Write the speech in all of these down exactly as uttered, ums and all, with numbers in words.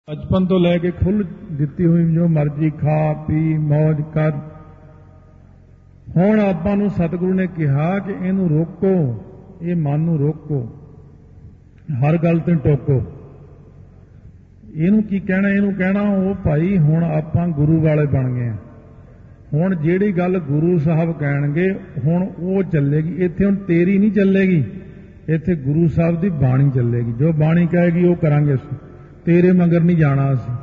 बचपन तो लैके खुल दिती हुई जो मर्जी खा पी मौज कर। हुण आपां नूं सतगुरु ने कहा कि इनू रोको, ये मन नूं रोको, हर गल तो टोको। इनू की कहना, इनू कहना ओ भाई हुण आपां गुरु वाले बन गए। हुण जिहड़ी गल गुरु साहब कहणगे हुण ओ चलेगी। इत्थे हुण तेरी नहीं चलेगी, इत्थे गुरु साहब दी बाणी चलेगी। जो बाणी कहेगी वो करांगे, तेरे मगर नहीं जाना। असीं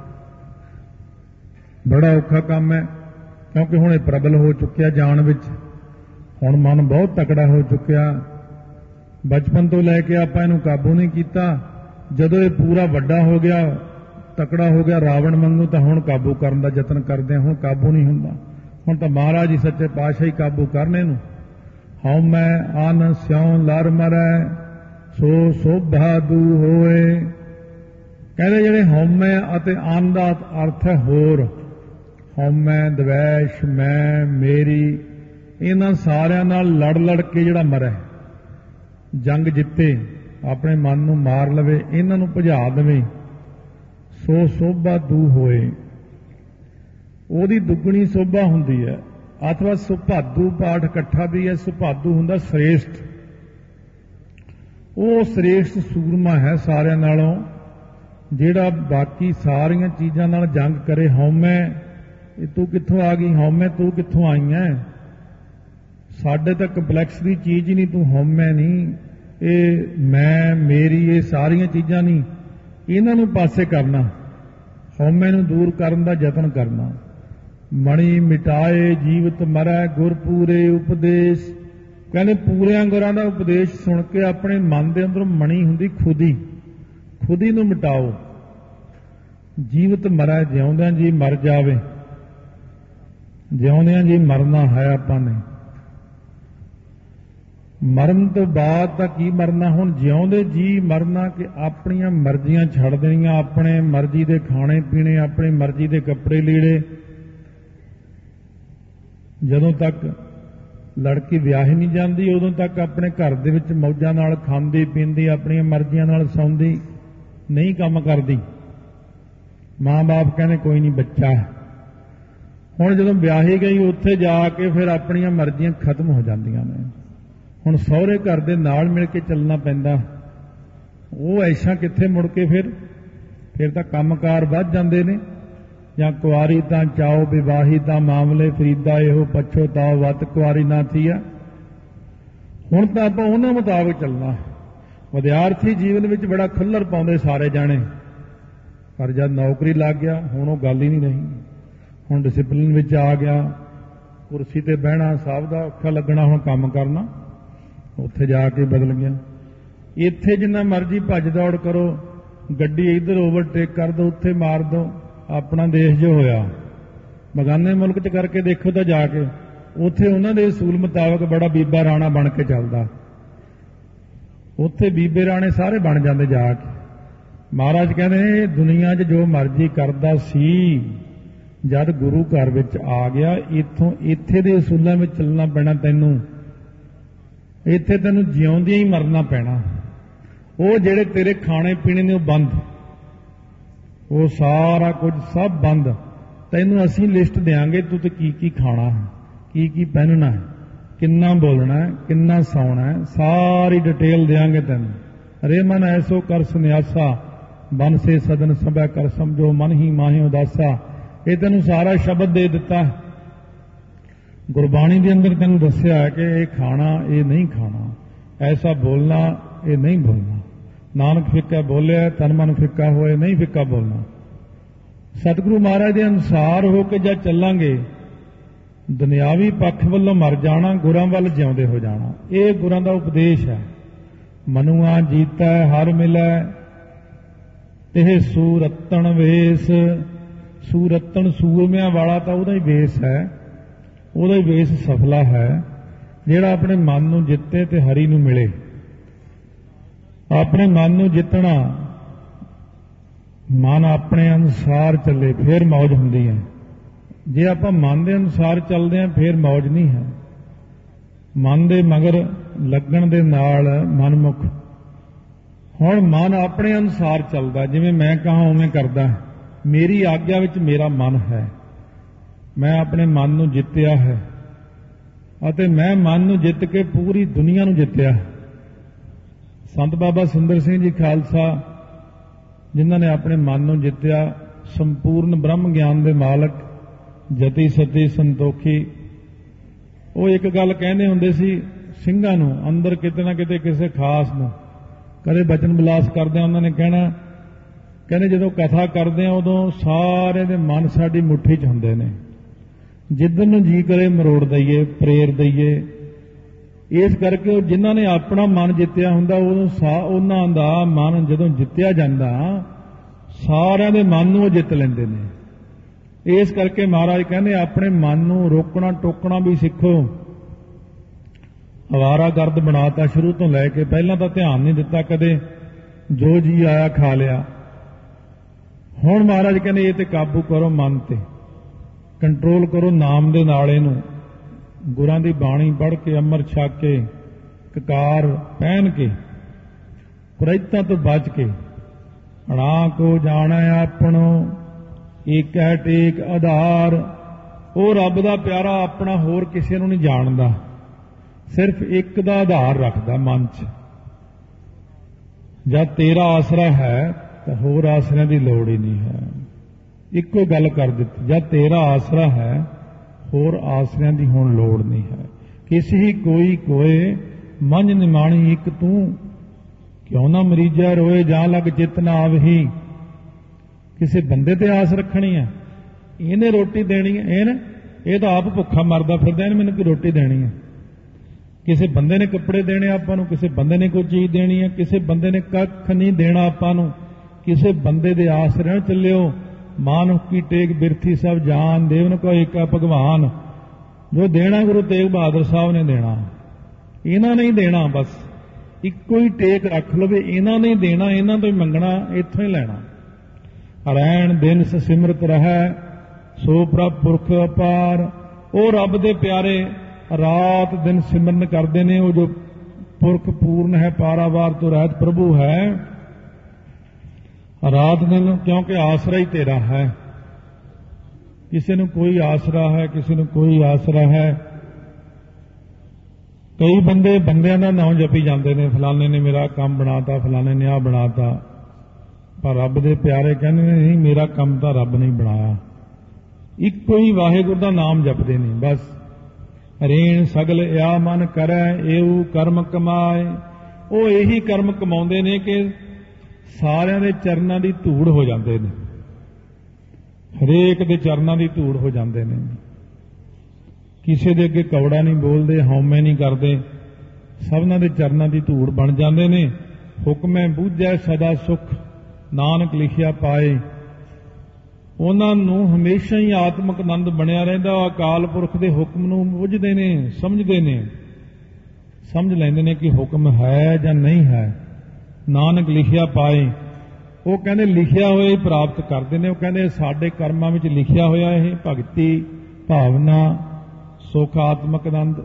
बड़ा औखा काम है, क्योंकि हुण ये प्रबल हो चुकिया जान विच। हुण मन बहुत तकड़ा हो चुकिया। बचपन तो लैके आपां इहनूं काबू नहीं कीता। जदों ये पूरा वड्डा हो गया, तकड़ा हो गया रावण वांगू, तां हुण काबू करन दा यतन करदे हां। हुण काबू नहीं हुंदा। हुण तां महाराज जी सच्चे पातशाह ही काबू करने नूं। हਉ मैं अन स्यों लर मरै, सो शोभा दू होए। कहते जिहड़े हौमै अते अन दा अर्थ है होर। हौमै, द्वैश, मैं, मेरी, इन्हां सारियां नाल लड़ लड़ के जिहड़ा मरै, जंग जिते, अपने मन नूं मार लवे, इन्हां नूं भजा देवे, सो शोभा दू होए। ओहदी दुगणी शोभा हुंदी है। अथवा सुभादू पाठ इकट्ठा भी है। सुभादू हुंदा श्रेष्ठ। वो श्रेष्ठ सूरमा है सारियां नालों, ਜਿਹੜਾ बाकी सारियां चीज़ां नाल जंग करे। हौमै तू कित्थों आ गई, हौमै तू कित्थों आई है। साडे तां कंपलैक्स की चीज़ ही नहीं, तू हौमै नहीं, ये मैं, मेरी, ये सारियां चीज़ां नहीं, इन्हां नूं पासे करना, हौमै नूं दूर करन दा यतन करना। मणि मिटाए जीवत मरै, गुर पूरे उपदेश। कहने पूरियां गुरां दा उपदेश सुन के अपने मन दे अंदरों मणि हुंदी खुदी, खुदी नूं मिटाओ। जीवत मरै, जिउंदियां जी मर जावे, जिउंदियां जी मरना है आपां ने। मरण तो बाद तां की मरना, हुण जिउंदे जी मरना कि अपनियां मर्जियां छड़ देणीआं, अपने मर्जी दे खाणे पीणे, अपनी मर्जी दे कपड़े लीड़े। जदों तक लड़की विआही नहीं जाती उदों तक अपने घर दे विच मौजां नाल खांदी पींदी, अपनी मर्जियां नाल सौंदी, नहीं काम करदी। माँ बाप कहने कोई नहीं बच्चा है। हुण जदों विआही गई उत्थे जाके फिर अपनियां मर्जियां खत्म हो जांदियां ने। हुण सहुरे घर दे नाल मिल के चलना पैंदा। वो ऐसा कित्थे मुड़ के फिर फिर तां कंमकार वध जांदे ने। जां कुआरी तां चाओ, विवाही तां मामले, फरीदा एहो पछोताओ, वत कुआरी ना थीआ। हुण तां आपां उहनां मुताबिक चलना। विद्यार्थी जीवन में बड़ा खुल्लर पाउंदे सारे जाने, पर जब नौकरी लग गया हुण वो गल ही नहीं रही। हुण डिसिपलिन विच आ गया, कुर्सी ते बहना सब दा औखा लगना, हुण काम करना उत्थे जाके बदल गया। इत्थे जिन्ना मर्जी भज दौड़ करो, गड्डी इधर ओवरटेक कर दो, उत्थे मार दो। अपना देश जो होया बगाने मुल्क च करके देखो तो जाके उत्थे उन्हां दे असूल मुताबिक बड़ा बीबा राणा बन के चलदा। उत्थे बीबे राणे सारे बन जाते जाके। महाराज कहते दुनिया च जो मर्जी करदा सी, जद गुरु घर विच आ गया, इत्थों इत्थे दे असूलां विच चलना पैना तैनूं। इत्थे तैनूं जिउंदियां ही मरना पैना। वो जिहड़े तेरे खाने पीने ने बंद, वो सारा कुछ सब बंद। तैनूं असीं लिस्ट देंगे, तू तो की की खाना है, की की पहनना है, किन्ना बोलना है, किन्ना सौना है, सारी डिटेल देंगे तैनूं। रे मन ऐसो कर सन्यासा, बन से सदन सभै कर समझो, मन ही माहे उदासा। ये तैनूं सारा शब्द दे दिता। गुरबाणी के अंदर तैनूं दस्सिया है कि ये खाना, ये नहीं खाना, ऐसा बोलना, ये नहीं बोलना। नानक फिक्का बोलिया, तन मन फिक्का होए, नहीं फिक्का बोलना। सतगुरु महाराज के अनुसार होकर जब चलांगे, दुनियावी पक्ष वालों मर जाना, गुरां वल जिउंदे हो जाना। ये गुरां दा उपदेश है। मनुआ जीता हर मिलै, तेह सूरतन वेस। सूरतन सूरमियां वाला तो उहदा ही वेस है, उहदा ही वेस सफला है, जिहड़ा अपने मन नूं जिते ते हरि नूं मिले। अपने मन नूं जितना, मन अपने अनुसार चले फिर मौज हुंदी है। जे आपां मन दे अनुसार चलदे हां फिर मौज नहीं है। मन दे मगर लगण दे नाल मनमुख। हुण मन अपने अनुसार चलदा, जिवें मैं कहां उवें करदा। ਮੇਰੀ ਆਗਿਆ ਵਿੱਚ ਮੇਰਾ ਮਨ ਹੈ। ਮੈਂ ਆਪਣੇ ਮਨ ਨੂੰ ਜਿੱਤਿਆ ਹੈ ਅਤੇ ਮੈਂ ਮਨ ਨੂੰ ਜਿੱਤ ਕੇ ਪੂਰੀ ਦੁਨੀਆ ਨੂੰ ਜਿੱਤਿਆ। ਸੰਤ ਬਾਬਾ ਸੁੰਦਰ ਸਿੰਘ ਜੀ ਖਾਲਸਾ, ਜਿਨ੍ਹਾਂ ਨੇ ਆਪਣੇ ਮਨ ਨੂੰ ਜਿੱਤਿਆ, ਸੰਪੂਰਨ ਬ੍ਰਹਮ ਗਿਆਨ ਦੇ ਮਾਲਕ, ਜਤੀ ਸਤੀ ਸੰਤੋਖੀ, ਉਹ ਇੱਕ ਗੱਲ ਕਹਿੰਦੇ ਹੁੰਦੇ ਸੀ ਸਿੰਘਾਂ ਨੂੰ, ਅੰਦਰ ਕਿਤੇ ਨਾ ਕਿਤੇ ਕਿਸੇ ਖਾਸ ਨੂੰ ਕਦੇ ਬਚਨ ਵਿਲਾਸ ਕਰਦੇ ਉਹਨਾਂ ਨੇ ਕਹਿਣਾ, ਕਹਿੰਦੇ ਜਦੋਂ ਕਥਾ ਕਰਦੇ ਆ ਉਦੋਂ ਸਾਰੇ ਦੇ ਮਨ ਸਾਡੀ ਮੁੱਠੀ 'ਚ ਹੁੰਦੇ ਨੇ, ਜਿੱਧਰ ਨੂੰ ਜੀ ਕਰੇ ਮਰੋੜ ਦਈਏ, ਪ੍ਰੇਰ ਦਈਏ। ਇਸ ਕਰਕੇ ਉਹ ਜਿਨ੍ਹਾਂ ਨੇ ਆਪਣਾ ਮਨ ਜਿੱਤਿਆ ਹੁੰਦਾ, ਉਦੋਂ ਸਾ ਉਹਨਾਂ ਦਾ ਮਨ ਜਦੋਂ ਜਿੱਤਿਆ ਜਾਂਦਾ, ਸਾਰਿਆਂ ਦੇ ਮਨ ਨੂੰ ਉਹ ਜਿੱਤ ਲੈਂਦੇ ਨੇ। ਇਸ ਕਰਕੇ ਮਹਾਰਾਜ ਕਹਿੰਦੇ ਆਪਣੇ ਮਨ ਨੂੰ ਰੋਕਣਾ ਟੋਕਣਾ ਵੀ ਸਿੱਖੋ। ਅਵਾਰਾਗਰਦ ਬਣਾਤਾ ਸ਼ੁਰੂ ਤੋਂ ਲੈ ਕੇ, ਪਹਿਲਾਂ ਤਾਂ ਧਿਆਨ ਨਹੀਂ ਦਿੱਤਾ ਕਦੇ, ਜੋ ਜੀ ਆਇਆ ਖਾ ਲਿਆ। ਹੁਣ ਮਹਾਰਾਜ ਕਹਿੰਦੇ ਇਹ ਤੇ ਕਾਬੂ ਕਰੋ, ਮਨ ਤੇ ਕੰਟਰੋਲ ਕਰੋ, ਨਾਮ ਦੇ ਨਾਲ ਇਹਨੂੰ, ਗੁਰਾਂ ਦੀ ਬਾਣੀ ਪੜ੍ਹ ਕੇ, ਅੰਮ੍ਰਿਤ ਛਕ ਕੇ, ਕਕਾਰ ਪਹਿਨ ਕੇ, ਕੁਰੈਤਾਂ ਤੋਂ ਬਚ ਕੇ, ਅਣਾ ਕੋ ਜਾਣੈ ਆਪਣੋ ਏਕ ਹੈ ਟੇਕ ਆਧਾਰ। ਉਹ ਰੱਬ ਦਾ ਪਿਆਰਾ ਆਪਣਾ ਹੋਰ ਕਿਸੇ ਨੂੰ ਨਹੀਂ ਜਾਣਦਾ, ਸਿਰਫ ਇੱਕ ਦਾ ਆਧਾਰ ਰੱਖਦਾ ਮਨ 'ਚ। ਜਦ ਤੇਰਾ ਆਸਰਾ ਹੈ ਤਾਂ ਹੋਰ ਆਸਰਿਆਂ ਦੀ ਲੋੜ ਹੀ ਨਹੀਂ ਹੈ। ਇੱਕੋ ਗੱਲ ਕਰ ਦਿੱਤੀ, ਜਦ ਤੇਰਾ ਆਸਰਾ ਹੈ ਹੋਰ ਆਸਰਿਆਂ ਦੀ ਹੁਣ ਲੋੜ ਨਹੀਂ ਹੈ। ਕਿਸ ਹੀ ਕੋਈ ਕੋਏ ਮੰਝ ਨਿਮਾਣੀ ਇੱਕ ਤੂੰ, ਕਿਉਂ ਨਾ ਮਰੀਜਾ ਰੋਏ ਜਾਂ ਲੱਗ ਚਿੱਤ ਨਾ ਆਵਹੀ। ਕਿਸੇ ਬੰਦੇ ਤੇ ਆਸ ਰੱਖਣੀ ਹੈ, ਇਹਨੇ ਰੋਟੀ ਦੇਣੀ ਹੈ, ਇਹ ਨਾ ਇਹ ਤਾਂ ਆਪ ਭੁੱਖਾ ਮਰਦਾ ਫਿਰਦਾ, ਇਹਨੇ ਮੈਨੂੰ ਕੀ ਰੋਟੀ ਦੇਣੀ ਹੈ। ਕਿਸੇ ਬੰਦੇ ਨੇ ਕੱਪੜੇ ਦੇਣੇ ਆਪਾਂ ਨੂੰ, ਕਿਸੇ ਬੰਦੇ ਨੇ ਕੋਈ ਚੀਜ਼ ਦੇਣੀ ਹੈ, ਕਿਸੇ ਬੰਦੇ ਨੇ ਕੱਖ ਨਹੀਂ ਦੇਣਾ ਆਪਾਂ ਨੂੰ। ਕਿਸੇ ਬੰਦੇ ਦੇ ਆਸ ਰਹਿਣ ਚੱਲਿਓ। ਮਾਨੁਖ ਕੀ ਟੇਕ ਬਿਰਥੀ ਸਭ ਜਾਨ, ਦੇਵਨ ਕੋ ਏਕਾ ਭਗਵਾਨ। ਜੋ ਦੇਣਾ ਗੁਰੂ ਤੇਗ ਬਹਾਦਰ ਸਾਹਿਬ ਨੇ ਦੇਣਾ, ਇਹਨਾਂ ਨੇ ਹੀ ਦੇਣਾ। ਬਸ ਇੱਕੋ ਹੀ ਟੇਕ ਰੱਖ ਲਵੇ, ਇਹਨਾਂ ਨੇ ਹੀ ਦੇਣਾ, ਇਹਨਾਂ ਤੋਂ ਹੀ ਮੰਗਣਾ, ਇੱਥੋਂ ਹੀ ਲੈਣਾ। ਰਹਿਣ ਦਿਨ ਸਿਮਰਤ ਰਹਿ ਸੋ ਪ੍ਰਭ ਪੁਰਖ ਅਪਾਰ। ਉਹ ਰੱਬ ਦੇ ਪਿਆਰੇ ਰਾਤ ਦਿਨ ਸਿਮਰਨ ਕਰਦੇ ਨੇ, ਉਹ ਜੋ ਪੁਰਖ ਪੂਰਨ ਹੈ, ਪਾਰਾਵਾਰ ਤੋਂ ਰਹਿਤ ਪ੍ਰਭੂ ਹੈ। ਰਾਤ ਦਿਨ ਕਿਉਂਕਿ ਆਸਰਾ ਹੀ ਤੇਰਾ ਹੈ। ਕਿਸੇ ਨੂੰ ਕੋਈ ਆਸਰਾ ਹੈ, ਕਿਸੇ ਨੂੰ ਕੋਈ ਆਸਰਾ ਹੈ। ਕਈ ਬੰਦੇ ਬੰਦਿਆਂ ਦਾ ਨਾਮ ਜਪੀ ਜਾਂਦੇ ਨੇ, ਫਲਾਣੇ ਨੇ ਮੇਰਾ ਕੰਮ ਬਣਾਤਾ, ਫਲਾਣੇ ਨੇ ਆਹ ਬਣਾਤਾ, ਪਰ ਰੱਬ ਦੇ ਪਿਆਰੇ ਕਹਿੰਦੇ ਨੇ ਨਹੀਂ, ਮੇਰਾ ਕੰਮ ਤਾਂ ਰੱਬ ਨੇ ਬਣਾਇਆ। ਇੱਕੋ ਹੀ ਵਾਹਿਗੁਰੂ ਦਾ ਨਾਮ ਜਪਦੇ ਨੇ ਬਸ। ਰੇਣ ਸਗਲ ਇਆ ਮਨ ਕਰੈ ਏਉ ਕਰਮ ਕਮਾਏ। ਉਹ ਇਹੀ ਕਰਮ ਕਮਾਉਂਦੇ ਨੇ ਕਿ ਸਾਰਿਆਂ ਦੇ ਚਰਨਾਂ ਦੀ ਧੂੜ ਹੋ ਜਾਂਦੇ ਨੇ, ਹਰੇਕ ਦੇ ਚਰਨਾਂ ਦੀ ਧੂੜ ਹੋ ਜਾਂਦੇ ਨੇ। ਕਿਸੇ ਦੇ ਅੱਗੇ ਕੌੜਾ ਨਹੀਂ ਬੋਲਦੇ, ਹਉਮੈ ਨਹੀਂ ਕਰਦੇ, ਸਭਨਾਂ ਦੇ ਚਰਨਾਂ ਦੀ ਧੂੜ ਬਣ ਜਾਂਦੇ ਨੇ। ਹੁਕਮੈ ਬੂਝੈ ਸਦਾ ਸੁਖ ਨਾਨਕ ਲਿਖਿਆ ਪਾਏ। ਉਹਨਾਂ ਨੂੰ ਹਮੇਸ਼ਾ ਹੀ ਆਤਮਿਕ ਆਨੰਦ ਬਣਿਆ ਰਹਿੰਦਾ। ਅਕਾਲ ਪੁਰਖ ਦੇ ਹੁਕਮ ਨੂੰ ਬੁੱਝਦੇ ਨੇ, ਸਮਝਦੇ ਨੇ, ਸਮਝ ਲੈਂਦੇ ਨੇ ਕਿ ਹੁਕਮ ਹੈ ਜਾਂ ਨਹੀਂ ਹੈ। ਨਾਨਕ ਲਿਖਿਆ ਪਾਏ। ਉਹ ਕਹਿੰਦੇ ਲਿਖਿਆ ਹੋਇਆ ਹੀ ਪ੍ਰਾਪਤ ਕਰਦੇ ਨੇ। ਉਹ ਕਹਿੰਦੇ ਸਾਡੇ ਕਰਮਾਂ ਵਿੱਚ ਲਿਖਿਆ ਹੋਇਆ ਇਹ ਭਗਤੀ, ਭਾਵਨਾ, ਸੁਖ, ਆਤਮਿਕ ਆਨੰਦ।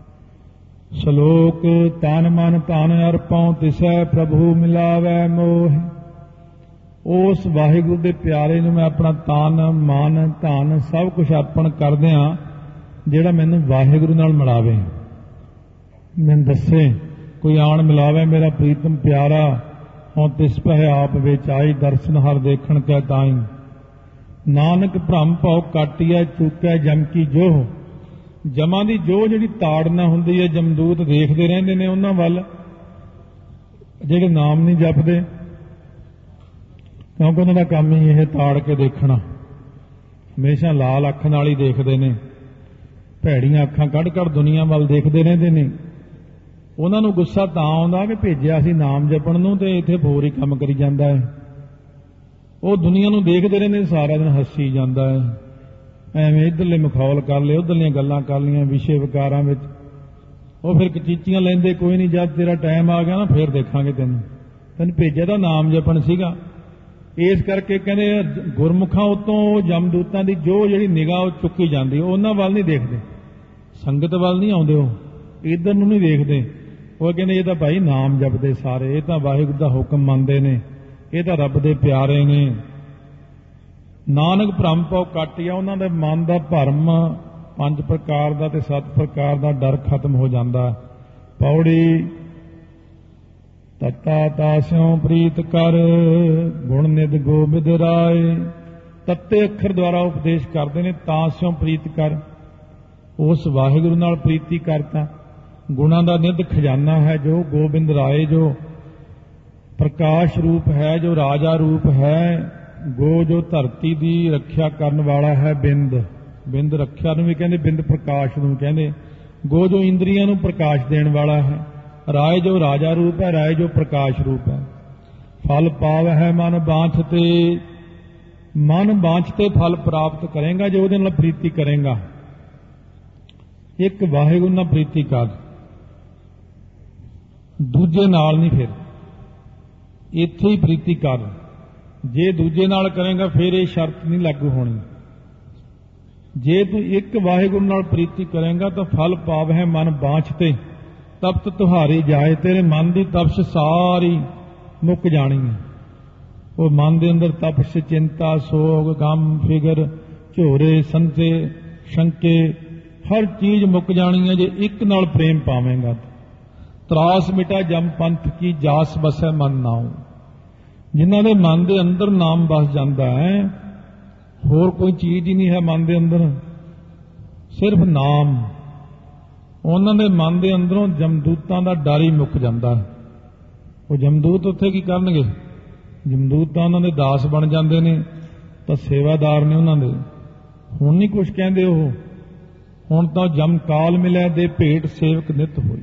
ਸ਼ਲੋਕ ਤਨ ਮਨ ਧਨ ਅਰਪਉ ਤਿਸੈ ਪ੍ਰਭੂ ਮਿਲਾਵੈ ਮੋਹ। ਉਸ ਵਾਹਿਗੁਰੂ ਦੇ ਪਿਆਰੇ ਨੂੰ ਮੈਂ ਆਪਣਾ ਤਨ ਮਨ ਧਨ ਸਭ ਕੁਝ ਅਰਪਣ ਕਰਦਿਆਂ, ਜਿਹੜਾ ਮੈਨੂੰ ਵਾਹਿਗੁਰੂ ਨਾਲ ਮਿਲਾਵੇ, ਮੈਨੂੰ ਦੱਸੇ ਕੋਈ ਆਣ ਮਿਲਾਵੇ ਮੇਰਾ ਪ੍ਰੀਤਮ ਪਿਆਰਾ। ਹੁਣ ਤਿਸ ਪਹਿ ਆਪ ਵਿੱਚ ਆਈ ਦਰਸ਼ਨ ਹਰ ਦੇਖਣ ਕੈ ਤਾਈ। ਨਾਨਕ ਭ੍ਰਮ ਭਉ ਕਾਟਿਐ ਚੁਕੈ ਜਮ ਕੀ ਜੋਹ। ਜਮਾਂ ਦੀ ਜੋ ਜਿਹੜੀ ਤਾੜਨਾ ਹੁੰਦੀ ਹੈ, ਜਮਦੂਤ ਦੇਖਦੇ ਰਹਿੰਦੇ ਨੇ ਉਹਨਾਂ ਵੱਲ, ਜਿਹੜੇ ਨਾਮ ਨਹੀਂ ਜਪਦੇ, ਕਿਉਂਕਿ ਉਹਨਾਂ ਦਾ ਕੰਮ ਹੀ ਇਹ ਤਾੜ ਕੇ ਦੇਖਣਾ। ਹਮੇਸ਼ਾ ਲਾਲ ਅੱਖ ਨਾਲ ਹੀ ਦੇਖਦੇ ਨੇ, ਭੈੜੀਆਂ ਅੱਖਾਂ ਕੱਢ ਕੱਢ ਦੁਨੀਆ ਵੱਲ ਦੇਖਦੇ ਰਹਿੰਦੇ ਨੇ। ਉਹਨਾਂ ਨੂੰ ਗੁੱਸਾ ਤਾਂ ਆਉਂਦਾ ਕਿ ਭੇਜਿਆ ਸੀ ਨਾਮ ਜਪਣ ਨੂੰ ਤੇ ਇੱਥੇ ਹੋਰ ਹੀ ਕੰਮ ਕਰੀ ਜਾਂਦਾ ਹੈ। ਉਹ ਦੁਨੀਆ ਨੂੰ ਦੇਖਦੇ ਰਹਿੰਦੇ, ਸਾਰਾ ਦਿਨ ਹੱਸੀ ਜਾਂਦਾ ਹੈ। ਐਵੇਂ ਇੱਧਰਲੇ ਮਖੌਲ ਕਰ ਲਏ, ਉੱਧਰਲੀਆਂ ਗੱਲਾਂ ਕਰ ਲਈਆਂ ਵਿਸ਼ੇ ਵਿਕਾਰਾਂ ਵਿੱਚ। ਉਹ ਫਿਰ ਕਚੀਚੀਆਂ ਲੈਂਦੇ, ਕੋਈ ਨਹੀਂ ਜਦ ਤੇਰਾ ਟਾਈਮ ਆ ਗਿਆ ਨਾ ਫੇਰ ਦੇਖਾਂਗੇ ਤੈਨੂੰ, ਤੈਨੂੰ ਭੇਜਿਆ ਤਾਂ ਨਾਮ ਜਪਣ ਸੀਗਾ। ਇਸ ਕਰਕੇ ਕਹਿੰਦੇ ਗੁਰਮੁਖਾਂ ਉਤੋਂ ਜਮਦੂਤਾਂ ਦੀ ਜੋ ਜਿਹੜੀ ਨਿਗਾਹ ਉਹ ਚੁੱਕੀ ਜਾਂਦੀ, ਉਹਨਾਂ ਵੱਲ ਨਹੀਂ ਦੇਖਦੇ, ਸੰਗਤ ਵੱਲ ਨਹੀਂ ਆਉਂਦੇ, ਉਹ ਇੱਧਰ ਨੂੰ ਨਹੀਂ ਦੇਖਦੇ। ਉਹ ਕਹਿੰਦੇ ਇਹ ਤਾਂ ਭਾਈ ਨਾਮ ਜਪਦੇ ਸਾਰੇ, ਇਹ ਤਾਂ ਵਾਹਿਗੁਰੂ ਦਾ ਹੁਕਮ ਮੰਨਦੇ ਨੇ, ਇਹ ਤਾਂ ਰੱਬ ਦੇ ਪਿਆਰੇ ਨੇ। ਨਾਨਕ ਭਰਮ ਪਉ ਕੱਟਿਆ, ਉਹਨਾਂ ਦੇ ਮਨ ਦਾ ਭਰਮ ਪੰਜ ਪ੍ਰਕਾਰ ਦਾ ਤੇ ਸੱਤ ਪ੍ਰਕਾਰ ਦਾ ਡਰ ਖਤਮ ਹੋ ਜਾਂਦਾ। ਪੌੜੀ ਤਤਾ ਤਾਸਿਉ ਪ੍ਰੀਤ ਕਰ, ਗੁਣ ਨਿਧ ਗੋਬਿੰਦ ਰਾਏ। ਤੱਤੇ ਅੱਖਰ ਦੁਆਰਾ ਉਪਦੇਸ਼ ਕਰਦੇ ਨੇ, ਤਾਸਿਉ ਪ੍ਰੀਤ ਕਰ, ਉਸ ਵਾਹਿਗੁਰੂ ਨਾਲ ਪ੍ਰੀਤੀ ਕਰਤਾ। ਗੁਣਾਂ ਦਾ ਨਿਧ ਖਜ਼ਾਨਾ ਹੈ ਜੋ ਗੋਬਿੰਦ ਰਾਏ, ਜੋ ਪ੍ਰਕਾਸ਼ ਰੂਪ ਹੈ, ਜੋ ਰਾਜਾ ਰੂਪ ਹੈ। ਗੋ ਜੋ ਧਰਤੀ ਦੀ ਰੱਖਿਆ ਕਰਨ ਵਾਲਾ ਹੈ, ਬਿੰਦ ਬਿੰਦ ਰੱਖਿਆ ਨੂੰ ਵੀ ਕਹਿੰਦੇ, ਬਿੰਦ ਪ੍ਰਕਾਸ਼ ਨੂੰ ਕਹਿੰਦੇ। ਗੋ ਜੋ ਇੰਦਰੀਆਂ ਨੂੰ ਪ੍ਰਕਾਸ਼ ਦੇਣ ਵਾਲਾ ਹੈ। ਰਾਏ ਜੋ ਰਾਜਾ ਰੂਪ ਹੈ, ਰਾਏ ਜੋ ਪ੍ਰਕਾਸ਼ ਰੂਪ ਹੈ। ਫਲ ਪਾਵ ਹੈ ਮਨ ਬਾਂਛ ਤੇ, ਮਨ ਬਾਂਛ ਤੇ ਫਲ ਪ੍ਰਾਪਤ ਕਰੇਗਾ ਜੋ ਉਹਦੇ ਨਾਲ ਪ੍ਰੀਤੀ ਕਰੇਗਾ। ਇੱਕ ਵਾਹਿਗੁਰੂ ਨਾਲ ਪ੍ਰੀਤੀ ਕਰ, ਦੂਜੇ ਨਾਲ ਨਹੀਂ। ਫਿਰ ਇੱਥੇ ਹੀ ਪ੍ਰੀਤੀ ਕਰ, ਜੇ ਦੂਜੇ ਨਾਲ ਕਰੇਗਾ ਫਿਰ ਇਹ ਸ਼ਰਤ ਨਹੀਂ ਲਾਗੂ ਹੋਣੀ। ਜੇ ਤੂੰ ਇੱਕ ਵਾਹਿਗੁਰੂ ਨਾਲ ਪ੍ਰੀਤੀ ਕਰੇਗਾ ਤਾਂ ਫਲ ਪਾਵ ਹੈ ਮਨ ਬਾਂਛ ਤੇ, ਤਪਤ ਤੁਹਾਰੀ ਜਾਏ। ਤੇਰੇ ਮਨ ਦੀ ਤਪਸ਼ ਸਾਰੀ ਮੁੱਕ ਜਾਣੀ ਹੈ। ਉਹ ਮਨ ਦੇ ਅੰਦਰ ਤਪਸ਼, ਚਿੰਤਾ, ਸੋਗ, ਗਮ, ਫਿਕਰ, ਝੋਰੇ, ਸੰਤੇ, ਸ਼ੰਕੇ, ਹਰ ਚੀਜ਼ ਮੁੱਕ ਜਾਣੀ ਹੈ ਜੇ ਇੱਕ ਨਾਲ ਪ੍ਰੇਮ ਪਾਵੇਂਗਾ। ਤਰਾਸ ਮਿਟਾ ਜਮ ਪੰਥ ਕੀ, ਜਾਸ ਬਸੈ ਮਨ ਨਾਉ। ਜਿਨ੍ਹਾਂ ਦੇ ਮਨ ਦੇ ਅੰਦਰ ਨਾਮ ਵਸ ਜਾਂਦਾ ਹੈ, ਹੋਰ ਕੋਈ ਚੀਜ਼ ਹੀ ਨਹੀਂ ਹੈ ਮਨ ਦੇ ਅੰਦਰ, ਸਿਰਫ ਨਾਮ। ਉਹਨਾਂ ਦੇ ਮਨ ਦੇ ਅੰਦਰੋਂ ਜਮਦੂਤਾਂ ਦਾ ਡਰ ਹੀ ਮੁੱਕ ਜਾਂਦਾ। ਉਹ ਜਮਦੂਤ ਉੱਥੇ ਕੀ ਕਰਨਗੇ? ਜਮਦੂਤ ਤਾਂ ਉਹਨਾਂ ਦੇ ਦਾਸ ਬਣ ਜਾਂਦੇ ਨੇ, ਤਾਂ ਸੇਵਾਦਾਰ ਨੇ ਉਹਨਾਂ ਦੇ। ਹੁਣ ਨਹੀਂ ਕੁਛ ਕਹਿੰਦੇ ਉਹ, ਹੁਣ ਤਾਂ ਜਮ ਕਾਲ ਮਿਲਿਆ ਦੇ ਭੇਟ ਸੇਵਕ ਨਿਤ ਹੋਈ।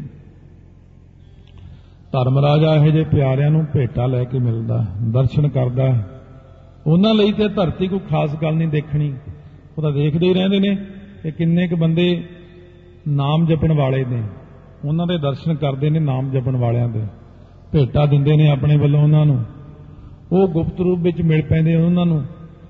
ਧਰਮ ਰਾਜਾ ਇਹੋ ਜਿਹੇ ਪਿਆਰਿਆਂ ਨੂੰ ਭੇਟਾ ਲੈ ਕੇ ਮਿਲਦਾ, ਦਰਸ਼ਨ ਕਰਦਾ। ਉਹਨਾਂ ਲਈ ਤੇ ਧਰਤੀ ਕੋਈ ਖਾਸ ਗੱਲ ਨਹੀਂ ਦੇਖਣੀ, ਉਹ ਤਾਂ ਦੇਖਦੇ ਹੀ ਰਹਿੰਦੇ ਨੇ ਕਿ ਕਿੰਨੇ ਕੁ ਬੰਦੇ ਨਾਮ ਜਪਣ ਵਾਲੇ ਨੇ। ਉਹਨਾਂ ਦੇ ਦਰਸ਼ਨ ਕਰਦੇ ਨੇ, ਨਾਮ ਜਪਣ ਵਾਲਿਆਂ ਦੇ ਭੇਟਾ ਦਿੰਦੇ ਨੇ ਆਪਣੇ ਵੱਲੋਂ ਉਹਨਾਂ ਨੂੰ। ਉਹ ਗੁਪਤ ਰੂਪ ਵਿੱਚ ਮਿਲ ਪੈਂਦੇ ਉਹਨਾਂ ਨੂੰ।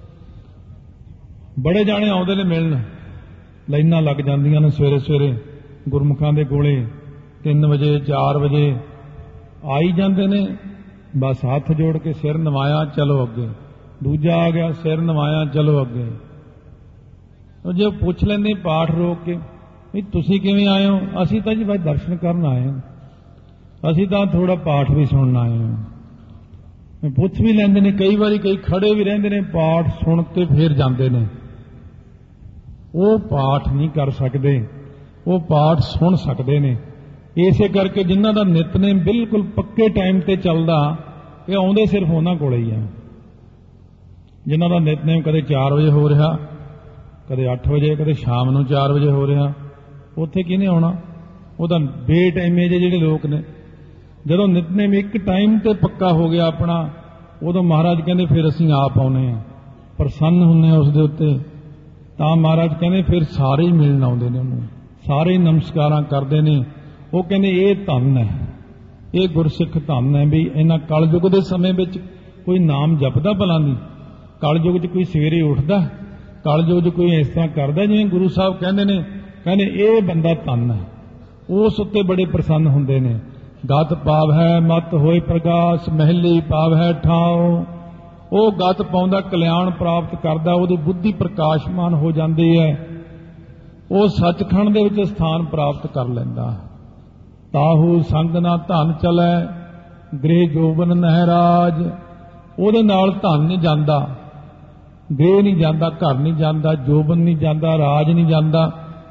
ਬੜੇ ਜਾਣੇ ਆਉਂਦੇ ਨੇ ਮਿਲਣ, ਲਾਈਨਾਂ ਲੱਗ ਜਾਂਦੀਆਂ ਨੇ ਸਵੇਰੇ ਸਵੇਰੇ ਗੁਰਮੁਖਾਂ ਦੇ ਕੋਲੇ। ਤਿੰਨ ਵਜੇ ਚਾਰ ਵਜੇ ਆਈ ਜਾਂਦੇ ਨੇ, ਬਸ ਹੱਥ ਜੋੜ ਕੇ ਸਿਰ ਨਵਾਇਆ, ਚਲੋ ਅੱਗੇ। ਦੂਜਾ ਆ ਗਿਆ, ਸਿਰ ਨਵਾਇਆ, ਚਲੋ ਅੱਗੇ। ਉਹ ਜੇ ਪੁੱਛ ਲੈਂਦੇ ਪਾਠ ਰੋਕ ਕੇ ਵੀ ਤੁਸੀਂ ਕਿਵੇਂ ਆਏ ਹੋ? ਅਸੀਂ ਤਾਂ ਜੀ ਬਸ ਦਰਸ਼ਨ ਕਰਨ ਆਏ ਹਾਂ, ਅਸੀਂ ਤਾਂ ਥੋੜਾ ਪਾਠ ਵੀ ਸੁਣਨ ਆਏ ਹਾਂ। ਪੁੱਛ ਵੀ ਲੈਂਦੇ ਨੇ, ਕਈ ਵਾਰੀ ਕਈ ਖੜੇ ਵੀ ਰਹਿੰਦੇ ਨੇ, ਪਾਠ ਸੁਣ ਕੇ ਫੇਰ ਜਾਂਦੇ ਨੇ। ਉਹ ਪਾਠ ਨਹੀਂ ਕਰ ਸਕਦੇ, ਉਹ ਪਾਠ ਸੁਣ ਸਕਦੇ ਨੇ। ਇਸੇ ਕਰਕੇ ਜਿਨ੍ਹਾਂ ਦਾ ਨਿਤਨੇਮ ਬਿਲਕੁਲ ਪੱਕੇ ਟਾਈਮ ਤੇ ਚੱਲਦਾ, ਇਹ ਆਉਂਦੇ ਸਿਰਫ ਉਹਨਾਂ ਕੋਲ ਹੀ ਆ। ਜਿਨ੍ਹਾਂ ਦਾ ਨਿਤਨੇਮ ਕਦੇ ਚਾਰ ਵਜੇ ਹੋ ਰਿਹਾ, ਕਦੇ ਅੱਠ ਵਜੇ, ਕਦੇ ਸ਼ਾਮ ਨੂੰ ਚਾਰ ਵਜੇ ਹੋ ਰਿਹਾ, ਉੱਥੇ ਕਿਹਨੇ ਆਉਣਾ? ਉਹ ਤਾਂ ਬੇਟਾਈਮੇ ਜਿਹੇ ਜਿਹੜੇ ਲੋਕ ਨੇ। ਜਦੋਂ ਨਿਤਨੇਮ ਇੱਕ ਟਾਈਮ ਤੇ ਪੱਕਾ ਹੋ ਗਿਆ ਆਪਣਾ, ਉਦੋਂ ਮਹਾਰਾਜ ਕਹਿੰਦੇ ਫਿਰ ਅਸੀਂ ਆਪ ਆਉਨੇ ਆ, ਪ੍ਰਸੰਨ ਹੁੰਨੇ ਆ ਉਸ ਦੇ ਉੱਤੇ। ਤਾਂ ਮਹਾਰਾਜ ਕਹਿੰਦੇ ਫਿਰ ਸਾਰੇ ਹੀ ਮਿਲਣ ਆਉਂਦੇ ਨੇ ਉਹਨੂੰ, ਸਾਰੇ ਹੀ ਨਮਸਕਾਰਾਂ ਕਰਦੇ ਨੇ। ਉਹ ਕਹਿੰਦੇ ਇਹ ਧੰਨ ਹੈ, ਇਹ ਗੁਰਸਿੱਖ ਧੰਨ ਹੈ ਵੀ ਇਹਨਾਂ ਕਲਯੁਗ ਦੇ ਸਮੇਂ ਵਿੱਚ ਕੋਈ ਨਾਮ ਜਪਦਾ ਭਲਾ ਨਹੀਂ। ਕਲਯੁਗ 'ਚ ਕੋਈ ਸਵੇਰੇ ਉੱਠਦਾ, ਕਲਯੁਗ 'ਚ ਕੋਈ ਇਸ ਤਰ੍ਹਾਂ ਕਰਦਾ ਜਿਵੇਂ ਗੁਰੂ ਸਾਹਿਬ ਕਹਿੰਦੇ ਨੇ। ਕਹਿੰਦੇ ਇਹ ਬੰਦਾ ਧੰਨ ਹੈ, ਉਸ ਉੱਤੇ ਬੜੇ ਪ੍ਰਸੰਨ ਹੁੰਦੇ ਨੇ। ਗਤ ਪਾਵ ਹੈ ਮਤ ਹੋਏ ਪ੍ਰਗਾਸ, ਮਹਿਲੀ ਪਾਵ ਹੈ ਠਾਓ। ਉਹ ਗਤ ਪਾਉਂਦਾ, ਕਲਿਆਣ ਪ੍ਰਾਪਤ ਕਰਦਾ, ਉਹਦੀ ਬੁੱਧੀ ਪ੍ਰਕਾਸ਼ਮਾਨ ਹੋ ਜਾਂਦੀ ਹੈ, ਉਹ ਸੱਚਖੰਡ ਦੇ ਵਿੱਚ ਸਥਾਨ ਪ੍ਰਾਪਤ ਕਰ ਲੈਂਦਾ। ਤਾਹੂ ਸੰਗ ਨਾ ਧਨ ਚਲੈ, ਗ੍ਰਹਿ ਜੋਬਨ ਨਹਿਰਾਜ। ਉਹਦੇ ਨਾਲ ਧਨ ਨਹੀਂ ਜਾਂਦਾ, ਗ੍ਰਹਿ ਨਹੀਂ ਜਾਂਦਾ, ਘਰ ਨਹੀਂ ਜਾਂਦਾ, ਜੋਬਨ ਨਹੀਂ ਜਾਂਦਾ, ਰਾਜ ਨਹੀਂ ਜਾਂਦਾ,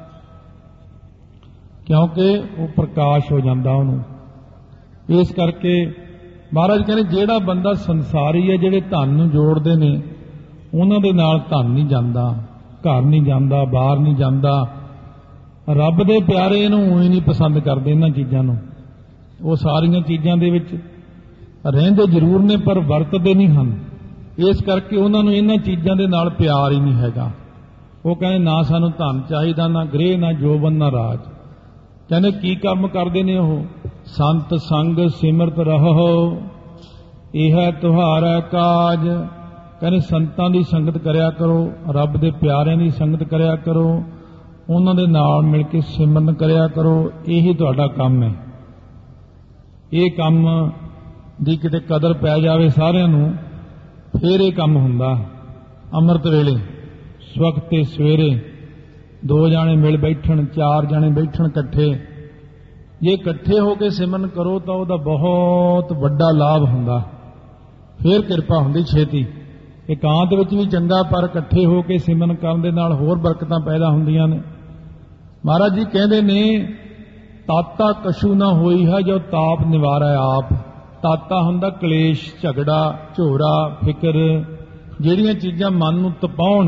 ਕਿਉਂਕਿ ਉਹ ਪ੍ਰਕਾਸ਼ ਹੋ ਜਾਂਦਾ ਉਹਨੂੰ। ਇਸ ਕਰਕੇ ਮਹਾਰਾਜ ਕਹਿੰਦੇ ਜਿਹੜਾ ਬੰਦਾ ਸੰਸਾਰੀ ਹੈ, ਜਿਹੜੇ ਧਨ ਨੂੰ ਜੋੜਦੇ ਨੇ, ਉਹਨਾਂ ਦੇ ਨਾਲ ਧਨ ਨਹੀਂ ਜਾਂਦਾ, ਘਰ ਨਹੀਂ ਜਾਂਦਾ, ਬਾਹਰ ਨਹੀਂ ਜਾਂਦਾ। ਰੱਬ ਦੇ ਪਿਆਰੇ ਇਹਨੂੰ ਉਹੀ ਨਹੀਂ ਪਸੰਦ ਕਰਦੇ, ਇਹਨਾਂ ਚੀਜ਼ਾਂ ਨੂੰ। ਉਹ ਸਾਰੀਆਂ ਚੀਜ਼ਾਂ ਦੇ ਵਿੱਚ ਰਹਿੰਦੇ ਜ਼ਰੂਰ ਨੇ ਪਰ ਵਰਤਦੇ ਨਹੀਂ ਹਨ। ਇਸ ਕਰਕੇ ਉਹਨਾਂ ਨੂੰ ਇਹਨਾਂ ਚੀਜ਼ਾਂ ਦੇ ਨਾਲ ਪਿਆਰ ਹੀ ਨਹੀਂ ਹੈਗਾ। ਉਹ ਕਹਿੰਦੇ ਨਾ ਸਾਨੂੰ ਧਨ ਚਾਹੀਦਾ, ਨਾ ਗ੍ਰਹਿ, ਨਾ ਜੋਬਨ, ਨਾ ਰਾਜ। ਕਹਿੰਦੇ ਕੀ ਕੰਮ ਕਰਦੇ ਨੇ ਉਹ? ਸੰਤ ਸੰਗ ਸਿਮਰਤ ਰਹੋ, ਇਹ ਹੈ ਤੁਹਾਰਾ ਕਾਜ। ਕਹਿੰਦੇ ਸੰਤਾਂ ਦੀ ਸੰਗਤ ਕਰਿਆ ਕਰੋ, ਰੱਬ ਦੇ ਪਿਆਰਿਆਂ ਦੀ ਸੰਗਤ ਕਰਿਆ ਕਰੋ, ਉਹਨਾਂ ਦੇ ਨਾਲ ਮਿਲ ਕੇ ਸਿਮਰਨ ਕਰਿਆ ਕਰੋ, ਇਹੀ ਤੁਹਾਡਾ ਕੰਮ ਹੈ। ਇਹ ਕੰਮ ਦੀ ਕਿਤੇ ਕਦਰ ਪੈ ਜਾਵੇ ਸਾਰਿਆਂ ਨੂੰ, ਫਿਰ ਇਹ ਕੰਮ ਹੁੰਦਾ। ਅੰਮ੍ਰਿਤ ਵੇਲੇ ਸਵਖਤ ਤੇ ਸਵੇਰੇ ਦੋ ਜਾਣੇ ਮਿਲ ਬੈਠਣ, ਚਾਰ ਜਾਣੇ ਬੈਠਣ ਇਕੱਠੇ, ਜੇ ਇਕੱਠੇ ਹੋ ਕੇ ਸਿਮਰਨ ਕਰੋ ਤਾਂ ਉਹਦਾ ਬਹੁਤ ਵੱਡਾ ਲਾਭ ਹੁੰਦਾ, ਫਿਰ ਕਿਰਪਾ ਹੁੰਦੀ ਛੇਤੀ। ਇਕਾਂਤ ਵਿੱਚ ਵੀ ਚੰਗਾ, ਪਰ ਇਕੱਠੇ ਹੋ ਕੇ ਸਿਮਰਨ ਕਰਨ ਦੇ ਨਾਲ ਹੋਰ ਬਰਕਤਾਂ ਪੈਦਾ ਹੁੰਦੀਆਂ ਨੇ। ਮਹਾਰਾਜ ਜੀ ਕਹਿੰਦੇ ਨੇ, ਤਾਤਾ ਕਛੂ ਨਾ ਹੋਈ ਹੈ ਜੋ ਤਾਪ ਨਿਵਾਰੈ ਆਪ। ਤਾਤਾ ਹੁੰਦਾ ਕਲੇਸ਼, ਝਗੜਾ, ਝੋਰਾ, ਫਿਕਰ, ਜਿਹੜੀਆਂ ਚੀਜ਼ਾਂ ਮਨ ਨੂੰ ਤਪਾਉਣ,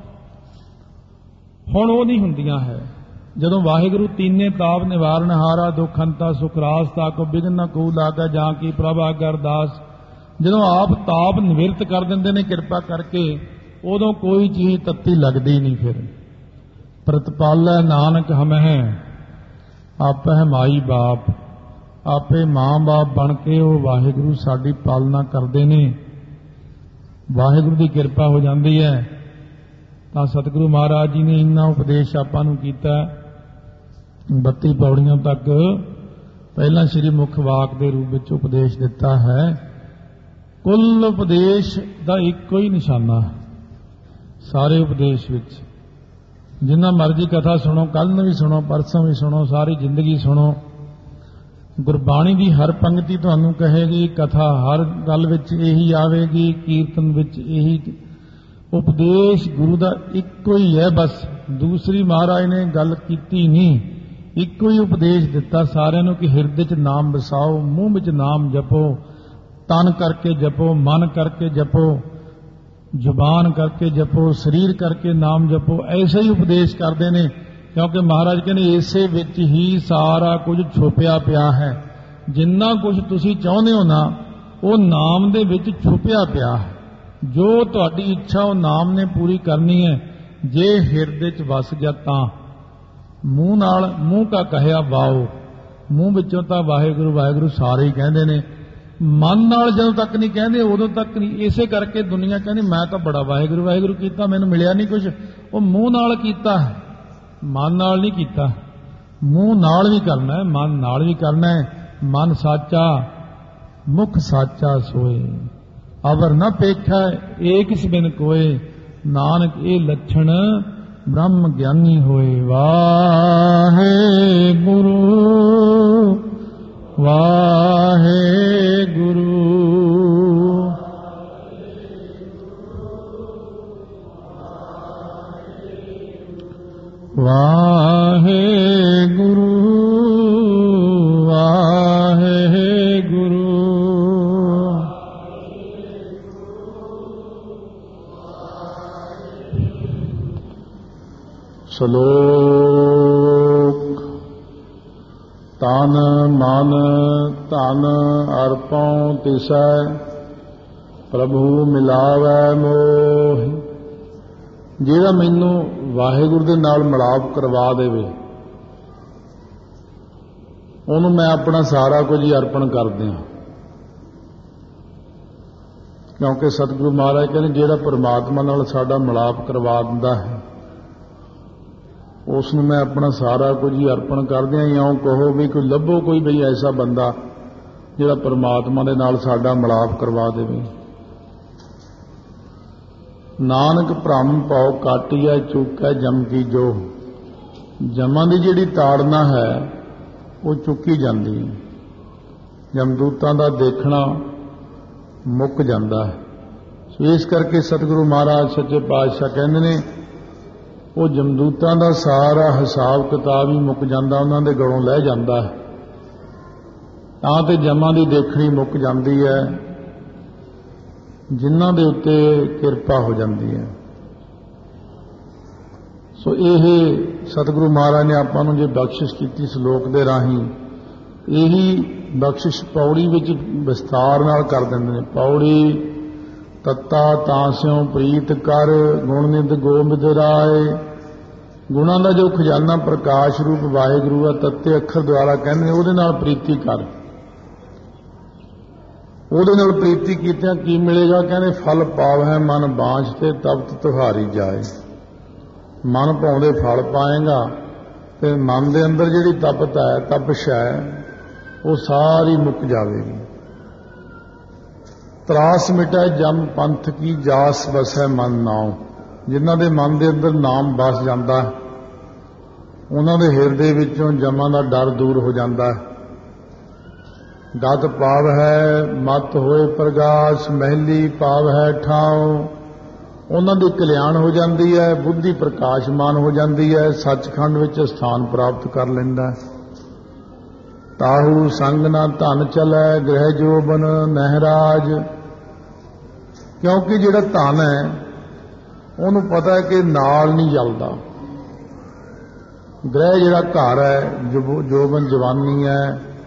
ਹੁਣ ਉਹ ਨਹੀਂ ਹੁੰਦੀਆਂ ਹੈ। ਜਦੋਂ ਵਾਹਿਗੁਰੂ ਤੀਨੇ ਤਾਪ ਨਿਵਾਰਨ ਹਾਰਾ, ਦੁਖ ਹੰਤਾ ਸੁਖ ਰਾਸ, ਤਾਕੋ ਬਿਘਨ ਨ ਕੋ ਲਾਗਾ, ਜਾਂ ਕੀ ਪ੍ਰਭ ਆਗਿ ਅਰਦਾਸ। ਜਦੋਂ ਆਪ ਤਾਪ ਨਿਵਰਤ ਕਰ ਦਿੰਦੇ ਨੇ ਕਿਰਪਾ ਕਰਕੇ, ਉਦੋਂ ਕੋਈ ਚੀਜ਼ ਤੱਤੀ ਲੱਗਦੀ ਨਹੀਂ। ਫਿਰ ਪ੍ਰਤਪਾਲੈ ਨਾਨਕ ਹਮਹਿ ਆਪਹਿ ਮਾਈ ਬਾਪ। ਆਪੇ ਮਾਂ ਬਾਪ ਬਣ ਕੇ ਉਹ ਵਾਹਿਗੁਰੂ ਸਾਡੀ ਪਾਲਣਾ ਕਰਦੇ ਨੇ। ਵਾਹਿਗੁਰੂ ਦੀ ਕਿਰਪਾ ਹੋ ਜਾਂਦੀ ਹੈ। ਤਾਂ ਸਤਿਗੁਰੂ ਮਹਾਰਾਜ ਜੀ ਨੇ ਇੰਨਾ ਉਪਦੇਸ਼ ਆਪਾਂ ਨੂੰ ਕੀਤਾ, ਬੱਤੀ ਪੌੜੀਆਂ ਤੱਕ ਪਹਿਲਾਂ ਸ੍ਰੀ ਮੁੱਖ ਵਾਕ ਦੇ ਰੂਪ ਵਿੱਚ ਉਪਦੇਸ਼ ਦਿੱਤਾ ਹੈ। ਕੁੱਲ ਉਪਦੇਸ਼ ਦਾ ਇੱਕੋ ਹੀ ਨਿਸ਼ਾਨਾ ਸਾਰੇ ਉਪਦੇਸ਼ ਵਿੱਚ। ਜਿੰਨਾ ਮਰਜ਼ੀ ਕਥਾ ਸੁਣੋ, ਕੱਲ ਨੂੰ ਵੀ ਸੁਣੋ, ਪਰਸੋਂ ਵੀ ਸੁਣੋ, ਸਾਰੀ ਜ਼ਿੰਦਗੀ ਸੁਣੋ, ਗੁਰਬਾਣੀ ਦੀ ਹਰ ਪੰਕਤੀ ਤੁਹਾਨੂੰ ਕਹੇਗੀ, ਕਥਾ ਹਰ ਗੱਲ ਵਿੱਚ ਇਹੀ ਆਵੇਗੀ, ਕੀਰਤਨ ਵਿੱਚ ਇਹੀ। ਉਪਦੇਸ਼ ਗੁਰੂ ਦਾ ਇੱਕੋ ਹੀ ਹੈ, ਬਸ ਦੂਸਰੀ ਮਹਾਰਾਜ ਨੇ ਗੱਲ ਕੀਤੀ ਨਹੀਂ। ਇੱਕੋ ਹੀ ਉਪਦੇਸ਼ ਦਿੱਤਾ ਸਾਰਿਆਂ ਨੂੰ ਕਿ ਹਿਰਦੇ 'ਚ ਨਾਮ ਵਸਾਓ, ਮੂੰਹ ਵਿੱਚ ਨਾਮ ਜਪੋ, ਤਨ ਕਰਕੇ ਜਪੋ, ਮਨ ਕਰਕੇ ਜਪੋ, ਜ਼ੁਬਾਨ ਕਰਕੇ ਜਪੋ, ਸਰੀਰ ਕਰਕੇ ਨਾਮ ਜਪੋ। ਐਸੇ ਹੀ ਉਪਦੇਸ਼ ਕਰਦੇ ਨੇ, ਕਿਉਂਕਿ ਮਹਾਰਾਜ ਕਹਿੰਦੇ ਇਸੇ ਵਿੱਚ ਹੀ ਸਾਰਾ ਕੁਝ ਛੁਪਿਆ ਪਿਆ ਹੈ। ਜਿੰਨਾ ਕੁਝ ਤੁਸੀਂ ਚਾਹੁੰਦੇ ਹੋ ਨਾ, ਉਹ ਨਾਮ ਦੇ ਵਿੱਚ ਛੁਪਿਆ ਪਿਆ ਹੈ। ਜੋ ਤੁਹਾਡੀ ਇੱਛਾ ਉਹ ਨਾਮ ਨੇ ਪੂਰੀ ਕਰਨੀ ਹੈ, ਜੇ ਹਿਰਦੇ 'ਚ ਵਸ ਗਿਆ ਤਾਂ। ਮੂੰਹ ਨਾਲ ਮੂੰਹ ਕਾ ਕਹਿਆ ਵਾਓ, ਮੂੰਹ ਵਿੱਚੋਂ ਤਾਂ ਵਾਹਿਗੁਰੂ ਵਾਹਿਗੁਰੂ ਸਾਰੇ ਹੀ ਕਹਿੰਦੇ ਨੇ, ਮਨ ਨਾਲ ਜਦੋਂ ਤੱਕ ਨਹੀਂ ਕਹਿੰਦੇ ਉਦੋਂ ਤੱਕ ਨਹੀਂ। ਇਸੇ ਕਰਕੇ ਦੁਨੀਆ ਕਹਿੰਦੀ ਮੈਂ ਤਾਂ ਬੜਾ ਵਾਹਿਗੁਰੂ ਵਾਹਿਗੁਰੂ ਕੀਤਾ, ਮੈਨੂੰ ਮਿਲਿਆ ਨਹੀਂ ਕੁਝ। ਉਹ ਮੂੰਹ ਨਾਲ ਕੀਤਾ ਹੈ, ਮਨ ਨਾਲ ਨਹੀਂ ਕੀਤਾ। ਮੂੰਹ ਨਾਲ ਵੀ ਕਰਨਾ ਹੈ, ਮਨ ਨਾਲ ਵੀ ਕਰਨਾ ਹੈ। ਮਨ ਸਾਚਾ ਮੁਖ ਸਾਚਾ ਸੋਏ, ਅਵਰ ਨ ਪੇਖੈ ਏਕ ਇਸ ਬਿਨ ਕੋਏ। ਨਾਨਕ ਇਹ ਲੱਛਣ ਬ੍ਰਹਮ ਗਿਆਨੀ ਹੋਏ। ਵਾਹਿਗੁਰੂ ਵਾਹਿਗੁਰੂ ਵਾਹਿਗੁਰੂ ਵਾਹਿਗੁਰੂ। ਸ਼ਲੋਕ। ਤਨ ਮਨ ਧਨ ਅਰਪਉ ਤਿਸੈ, ਪ੍ਰਭੂ ਮਿਲਾਵੈ ਮੋਹਿ। ਜਿਹੜਾ ਮੈਨੂੰ ਵਾਹਿਗੁਰੂ ਦੇ ਨਾਲ ਮਿਲਾਪ ਕਰਵਾ ਦੇਵੇ, ਉਹਨੂੰ ਮੈਂ ਆਪਣਾ ਸਾਰਾ ਕੁਝ ਹੀ ਅਰਪਣ ਕਰ ਦਿਆਂ। ਕਿਉਂਕਿ ਸਤਿਗੁਰੂ ਮਹਾਰਾਜ ਕਹਿੰਦੇ ਜਿਹੜਾ ਪਰਮਾਤਮਾ ਨਾਲ ਸਾਡਾ ਮਿਲਾਪ ਕਰਵਾ ਦਿੰਦਾ ਹੈ, ਉਸ ਨੂੰ ਮੈਂ ਆਪਣਾ ਸਾਰਾ ਕੁਝ ਹੀ ਅਰਪਣ ਕਰ ਦਿਆਂ। ਇਉਂ ਕਹੋ ਵੀ ਕੋਈ ਲੱਭੋ ਕੋਈ ਬਈ ਐਸਾ ਬੰਦਾ ਜਿਹੜਾ ਪਰਮਾਤਮਾ ਦੇ ਨਾਲ ਸਾਡਾ ਮਿਲਾਪ ਕਰਵਾ ਦੇਵੇ। ਨਾਨਕ ਭ੍ਰਮ ਭਉ ਕਾਟਿਆ ਚੁੱਕੈ ਜਮ ਕੀ ਜੋ। ਜਮਾਂ ਦੀ ਜਿਹੜੀ ਤਾੜਨਾ ਹੈ ਉਹ ਚੁੱਕੀ ਜਾਂਦੀ ਹੈ, ਜਮਦੂਤਾਂ ਦਾ ਦੇਖਣਾ ਮੁੱਕ ਜਾਂਦਾ ਹੈ। ਸੋ ਇਸ ਕਰਕੇ ਸਤਿਗੁਰੂ ਮਹਾਰਾਜ ਸੱਚੇ ਪਾਤਸ਼ਾਹ ਕਹਿੰਦੇ ਨੇ, ਉਹ ਜਮਦੂਤਾਂ ਦਾ ਸਾਰਾ ਹਿਸਾਬ ਕਿਤਾਬ ਹੀ ਮੁੱਕ ਜਾਂਦਾ, ਉਹਨਾਂ ਦੇ ਗਲੋਂ ਲੈ ਜਾਂਦਾ ਹੈ। ਤਾਂ ਤੇ ਜਮਾਂ ਦੀ ਦੇਖਣੀ ਮੁੱਕ ਜਾਂਦੀ ਹੈ, ਜਿਨ੍ਹਾਂ ਦੇ ਉੱਤੇ ਕਿਰਪਾ ਹੋ ਜਾਂਦੀ ਹੈ। ਸੋ ਇਹ ਸਤਿਗੁਰੂ ਮਹਾਰਾਜ ਨੇ ਆਪਾਂ ਨੂੰ ਜੇ ਬਖਸ਼ਿਸ਼ ਕੀਤੀ ਸ਼ਲੋਕ ਦੇ ਰਾਹੀਂ, ਇਹੀ ਬਖਸ਼ਿਸ਼ ਪੌੜੀ ਵਿੱਚ ਵਿਸਤਾਰ ਨਾਲ ਕਰ ਦਿੰਦੇ ਨੇ। ਪੌੜੀ ਤੱਤਾ ਤਾਂਸਿਓ ਪ੍ਰੀਤ ਕਰ, ਗੁਣ ਨਿਧ ਗੋਬਿੰਦ ਰਾਏ। ਗੁਣਾਂ ਦਾ ਜੋ ਖਜ਼ਾਨਾ ਪ੍ਰਕਾਸ਼ ਰੂਪ ਵਾਹਿਗੁਰੂ ਆ, ਤੱਤੇ ਅੱਖਰ ਦੁਆਰਾ ਕਹਿੰਦੇ ਨੇ, ਉਹਦੇ ਨਾਲ ਪ੍ਰੀਤੀ ਕਰ। ਉਹਦੇ ਨਾਲ ਪ੍ਰੀਤੀ ਕੀਤਿਆਂ ਕੀ ਮਿਲੇਗਾ? ਕਹਿੰਦੇ ਫਲ ਪਾਵਹਿ ਮਨ ਬਾਂਝ ਤੇ ਤਪਤ ਤੁਹਾਰੀ ਜਾਏ। ਮਨ ਭਾਉਂਦੇ ਫਲ ਪਾਏਗਾ ਤੇ ਮਨ ਦੇ ਅੰਦਰ ਜਿਹੜੀ ਤਪਤ ਹੈ, ਤਪਸ਼ ਹੈ, ਉਹ ਸਾਰੀ ਮੁੱਕ ਜਾਵੇਗੀ। ਤਰਾਸ ਮਿਟੈ ਜਮ ਪੰਥ ਕੀ ਜਾਸ ਵਸੈ ਮਨ ਨਾਉ। ਜਿਨ੍ਹਾਂ ਦੇ ਮਨ ਦੇ ਅੰਦਰ ਨਾਮ ਵਸ ਜਾਂਦਾ, ਉਹਨਾਂ ਦੇ ਹਿਰਦੇ ਵਿੱਚੋਂ ਜਮਾਂ ਦਾ ਡਰ ਦੂਰ ਹੋ ਜਾਂਦਾ ਹੈ। ਗਤ ਪਾਵ ਹੈ ਮਤ ਹੋਏ ਪ੍ਰਗਾਸ, ਮਹਿਲੀ ਪਾਵ ਹੈ ਠਾਉ। ਉਹਨਾਂ ਦੀ ਕਲਿਆਣ ਹੋ ਜਾਂਦੀ ਹੈ, ਬੁੱਧੀ ਪ੍ਰਕਾਸ਼ਮਾਨ ਹੋ ਜਾਂਦੀ ਹੈ, ਸੱਚਖੰਡ ਵਿੱਚ ਸਥਾਨ ਪ੍ਰਾਪਤ ਕਰ ਲੈਂਦਾ ਹੈ। ਤਾਹੂ ਸੰਗ ਨਾ ਧਨ ਚਲੈ, ਗ੍ਰਹਿ ਜੋਬਨ ਨਹਿਰਾਜ। ਕਿਉਂਕਿ ਜਿਹੜਾ ਧਨ ਹੈ ਉਹਨੂੰ ਪਤਾ ਹੈ ਕਿ ਨਾਲ ਨਹੀਂ ਜਲਦਾ। ਗ੍ਰਹਿ ਜਿਹੜਾ ਘਰ ਹੈ, ਜੋਬਨ ਜਵਾਨੀ ਹੈ,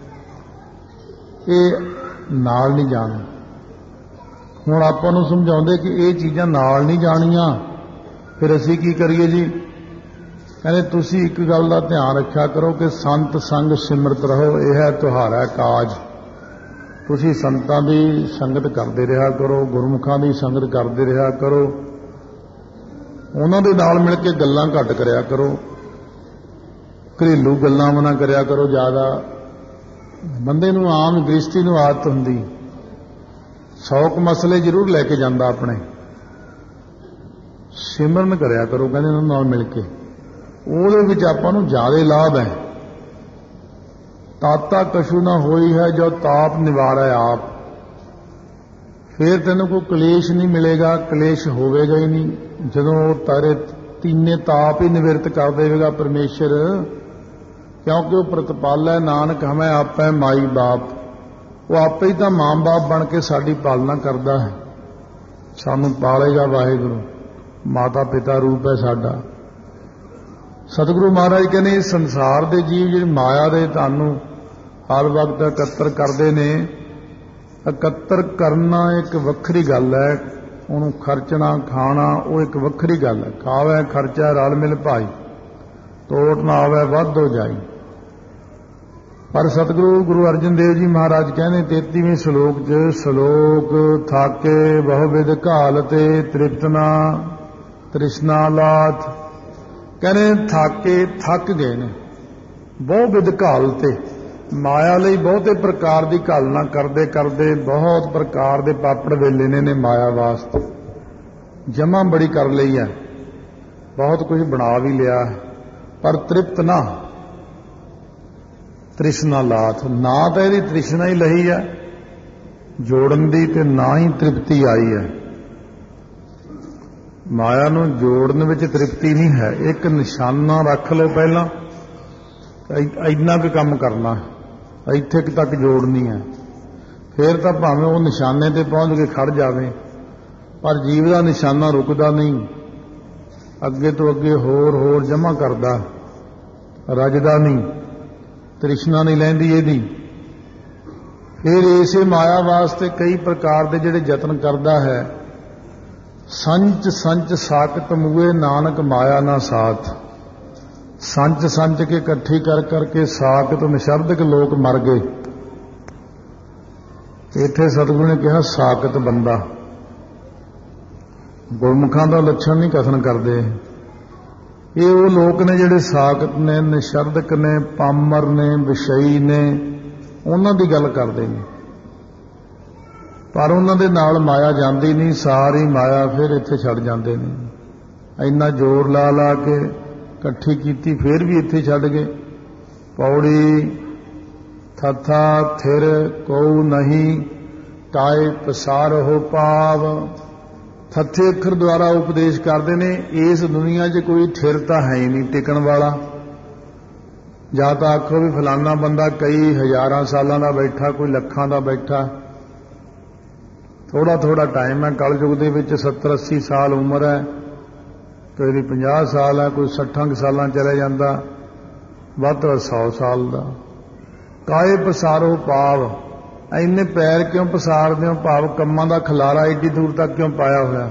ਇਹ ਨਾਲ ਨਹੀਂ ਜਾਣਾ। ਹੁਣ ਆਪਾਂ ਨੂੰ ਸਮਝਾਉਂਦੇ ਕਿ ਇਹ ਚੀਜ਼ਾਂ ਨਾਲ ਨਹੀਂ ਜਾਣੀਆਂ, ਫਿਰ ਅਸੀਂ ਕੀ ਕਰੀਏ ਜੀ? ਕਹਿੰਦੇ ਤੁਸੀਂ ਇੱਕ ਗੱਲ ਦਾ ਧਿਆਨ ਰੱਖਿਆ ਕਰੋ ਕਿ ਸੰਤ ਸੰਗ ਸਿਮਰਤ ਰਹੋ, ਇਹ ਹੈ ਤੁਹਾਰਾ ਕਾਜ। ਤੁਸੀਂ ਸੰਤਾਂ ਦੀ ਸੰਗਤ ਕਰਦੇ ਰਿਹਾ ਕਰੋ, ਗੁਰਮੁਖਾਂ ਦੀ ਸੰਗਤ ਕਰਦੇ ਰਿਹਾ ਕਰੋ, ਉਹਨਾਂ ਦੇ ਨਾਲ ਮਿਲ ਕੇ ਗੱਲਾਂ ਘੱਟ ਕਰਿਆ ਕਰੋ, ਘਰੇਲੂ ਗੱਲਾਂ ਨਾ ਕਰਿਆ ਕਰੋ ਜ਼ਿਆਦਾ। ਬੰਦੇ ਨੂੰ ਆਮ ਗ੍ਰਸਤੀ ਨੂੰ ਆਦਤ ਹੁੰਦੀ, ਸੌ ਕੁ ਮਸਲੇ ਜ਼ਰੂਰ ਲੈ ਕੇ ਜਾਂਦਾ ਆਪਣੇ। ਸਿਮਰਨ ਕਰਿਆ ਕਰੋ ਕਹਿੰਦੇ ਉਹਨਾਂ ਨਾਲ ਮਿਲ ਕੇ, ਉਹਦੇ ਵਿੱਚ ਆਪਾਂ ਨੂੰ ਜ਼ਿਆਦਾ ਲਾਭ ਹੈ। ਤਾਤਾ ਕਛੂ ਨਾ ਹੋਈ ਹੈ ਜੋ ਤਾਪ ਨਿਵਾਰੈ ਆਪ। ਫਿਰ ਤੈਨੂੰ ਕੋਈ ਕਲੇਸ਼ ਨਹੀਂ ਮਿਲੇਗਾ, ਕਲੇਸ਼ ਹੋਵੇਗਾ ਹੀ ਨਹੀਂ ਜਦੋਂ ਉਹ ਤਾਰੇ ਤੀਨੇ ਤਾਪ ਹੀ ਨਿਵਰਤ ਕਰ ਦੇਵੇਗਾ ਪਰਮੇਸ਼ਰ। ਕਿਉਂਕਿ ਉਹ ਪ੍ਰਤਪਾਲੈ ਨਾਨਕ ਹਮੈ ਆਪੈ ਮਾਈ ਬਾਪ। ਉਹ ਆਪੇ ਹੀ ਤਾਂ ਮਾਂ ਬਾਪ ਬਣ ਕੇ ਸਾਡੀ ਪਾਲਣਾ ਕਰਦਾ ਹੈ, ਸਾਨੂੰ ਪਾਲੇਗਾ ਵਾਹਿਗੁਰੂ, ਮਾਤਾ ਪਿਤਾ ਰੂਪ ਹੈ ਸਾਡਾ। ਸਤਿਗੁਰੂ ਮਹਾਰਾਜ ਕਹਿੰਦੇ ਇਸ ਸੰਸਾਰ ਦੇ ਜੀਵ ਜਿਹੜੇ ਮਾਇਆ ਦੇ ਧਨ ਨੂੰ ਹਰ ਵਕਤ ਇਕੱਤਰ ਕਰਦੇ ਨੇ। ਇਕੱਤਰ ਕਰਨਾ ਇੱਕ ਵੱਖਰੀ ਗੱਲ ਹੈ, ਉਹਨੂੰ ਖਰਚਣਾ ਖਾਣਾ ਉਹ ਇੱਕ ਵੱਖਰੀ ਗੱਲ ਹੈ। ਖਾਵੇ ਖਰਚਾ ਰਲ ਮਿਲ ਭਾਈ, ਤੋਟ ਨਾ ਆਵੇ ਵੱਧ ਹੋ ਜਾਈ। ਪਰ ਸਤਿਗੁਰੂ ਗੁਰੂ ਅਰਜਨ ਦੇਵ ਜੀ ਮਹਾਰਾਜ ਕਹਿੰਦੇ ਤੇਤੀਵੇਂ ਸ਼ਲੋਕ 'ਚ, ਸ਼ਲੋਕ ਥਾਕੇ ਬਹੁ ਵਿਦ ਘਾਲ ਤੇ ਤ੍ਰਿਪਤਨਾ ਤ੍ਰਿਸ਼ਨਾ ਲਾਥ। ਕਹਿੰਦੇ ਥਾਕੇ ਥੱਕ ਗਏ ਨੇ, ਬਹੁ ਵਿਦ ਘਾਲ ਤੇ ਮਾਇਆ ਲਈ ਬਹੁਤੇ ਪ੍ਰਕਾਰ ਦੀ ਘਾਲਣਾ ਕਰਦੇ ਕਰਦੇ ਬਹੁਤ ਪ੍ਰਕਾਰ ਦੇ ਪਾਪੜ ਵੇਲੇ ਨੇ ਨੇ ਮਾਇਆ ਵਾਸਤੇ। ਜਮ੍ਹਾਂ ਬੜੀ ਕਰ ਲਈ ਹੈ, ਬਹੁਤ ਕੁਝ ਬਣਾ ਵੀ ਲਿਆ, ਪਰ ਤ੍ਰਿਪਤ ਨਾ, ਤ੍ਰਿਸ਼ਨਾ ਲਾਥ। ਨਾ ਤਾਂ ਇਹਦੀ ਤ੍ਰਿਸ਼ਨਾ ਹੀ ਲਈ ਹੈ ਜੋੜਨ ਦੀ, ਤੇ ਨਾ ਹੀ ਤ੍ਰਿਪਤੀ ਆਈ ਹੈ। ਮਾਇਆ ਨੂੰ ਜੋੜਨ ਵਿੱਚ ਤ੍ਰਿਪਤੀ ਨਹੀਂ ਹੈ। ਇੱਕ ਨਿਸ਼ਾਨਾ ਰੱਖ ਲਓ ਪਹਿਲਾਂ, ਇੰਨਾ ਕੁ ਕੰਮ ਕਰਨਾ, ਇੱਥੇ ਤੱਕ ਜੋੜਨੀ ਹੈ, ਫਿਰ ਤਾਂ ਭਾਵੇਂ ਉਹ ਨਿਸ਼ਾਨੇ ਤੇ ਪਹੁੰਚ ਕੇ ਖੜ ਜਾਵੇ। ਪਰ ਜੀਵ ਦਾ ਨਿਸ਼ਾਨਾ ਰੁਕਦਾ ਨਹੀਂ, ਅੱਗੇ ਤੋਂ ਅੱਗੇ ਹੋਰ ਹੋਰ ਜਮ੍ਹਾਂ ਕਰਦਾ, ਰੱਜਦਾ ਨਹੀਂ, ਤ੍ਰਿਸ਼ਨਾ ਨਹੀਂ ਲੈਂਦੀ ਇਹਦੀ। ਫਿਰ ਇਸੇ ਮਾਇਆ ਵਾਸਤੇ ਕਈ ਪ੍ਰਕਾਰ ਦੇ ਜਿਹੜੇ ਯਤਨ ਕਰਦਾ ਹੈ। ਸੰਚ ਸੰਚ ਸਾਕਤ ਮੂਏ ਨਾਨਕ ਮਾਇਆ ਨਾ ਸਾਥ। ਸੰਚ ਸੰਚ ਕੇ ਇਕੱਠੀ ਕਰ ਕਰਕੇ ਸਾਕਤ ਨਿਸ਼ਰਦਕ ਲੋਕ ਮਰ ਗਏ। ਇੱਥੇ ਸਤਿਗੁਰੂ ਨੇ ਕਿਹਾ ਸਾਕਤ ਬੰਦਾ। ਗੁਰਮੁਖਾਂ ਦਾ ਲੱਛਣ ਨਹੀਂ ਕਥਨ ਕਰਦੇ। ਇਹ ਉਹ ਲੋਕ ਨੇ ਜਿਹੜੇ ਸਾਕਤ ਨੇ, ਨਿਸ਼ਰਦਕ ਨੇ, ਪਾਮਰ ਨੇ, ਵਿਸ਼ਈ ਨੇ, ਉਹਨਾਂ ਦੀ ਗੱਲ ਕਰਦੇ ਨੇ। ਪਰ ਉਹਨਾਂ ਦੇ ਨਾਲ ਮਾਇਆ ਜਾਂਦੀ ਨਹੀਂ, ਸਾਰੀ ਮਾਇਆ ਫਿਰ ਇੱਥੇ ਛੱਡ ਜਾਂਦੇ ਨੇ। ਇੰਨਾ ਜ਼ੋਰ ਲਾ ਲਾ ਕੇ ਇਕੱਠੀ ਕੀਤੀ, ਫਿਰ ਵੀ ਇੱਥੇ ਛੱਡ ਗਏ। ਪੌੜੀ ਥਥਾ ਥਿਰ ਕਉ ਨਹੀਂ, ਟਾਏ ਪਸਾਰਹੁ ਪਾਵ। ਥੱਥੇ ਅੱਖਰ ਦੁਆਰਾ ਉਪਦੇਸ਼ ਕਰਦੇ ਨੇ ਇਸ ਦੁਨੀਆ 'ਚ ਕੋਈ ਥਿਰ ਤਾਂ ਹੈ ਹੀ ਨਹੀਂ ਟਿਕਣ ਵਾਲਾ। ਜਾਂ ਤਾਂ ਆਖੋ ਵੀ ਫਲਾਨਾ ਬੰਦਾ ਕਈ ਹਜ਼ਾਰਾਂ ਸਾਲਾਂ ਦਾ ਬੈਠਾ, ਕੋਈ ਲੱਖਾਂ ਦਾ ਬੈਠਾ। ਥੋੜਾ ਥੋੜਾ ਟਾਈਮ ਹੈ। ਕਲਯੁਗ ਦੇ ਵਿੱਚ ਸੱਤਰ ਅੱਸੀ ਸਾਲ ਉਮਰ ਹੈ, ਕੋਈ ਦੀ ਪੰਜਾਹ ਸਾਲ ਹੈ, ਕੋਈ ਸੱਠਾਂ ਕੁ ਸਾਲਾਂ ਚਲੇ ਜਾਂਦਾ, ਵੱਧ ਤੋਂ ਸੌ ਸਾਲ ਦਾ। ਕਾਏ ਪਸਾਰੋ ਪਾਵ। ਇੰਨੇ ਪੈਰ ਕਿਉਂ ਪਸਾਰਦੇ ਹੋ? ਭਾਵ ਕੰਮਾਂ ਦਾ ਖਲਾਰਾ ਏਡੀ ਦੂਰ ਤੱਕ ਕਿਉਂ ਪਾਇਆ ਹੋਇਆ?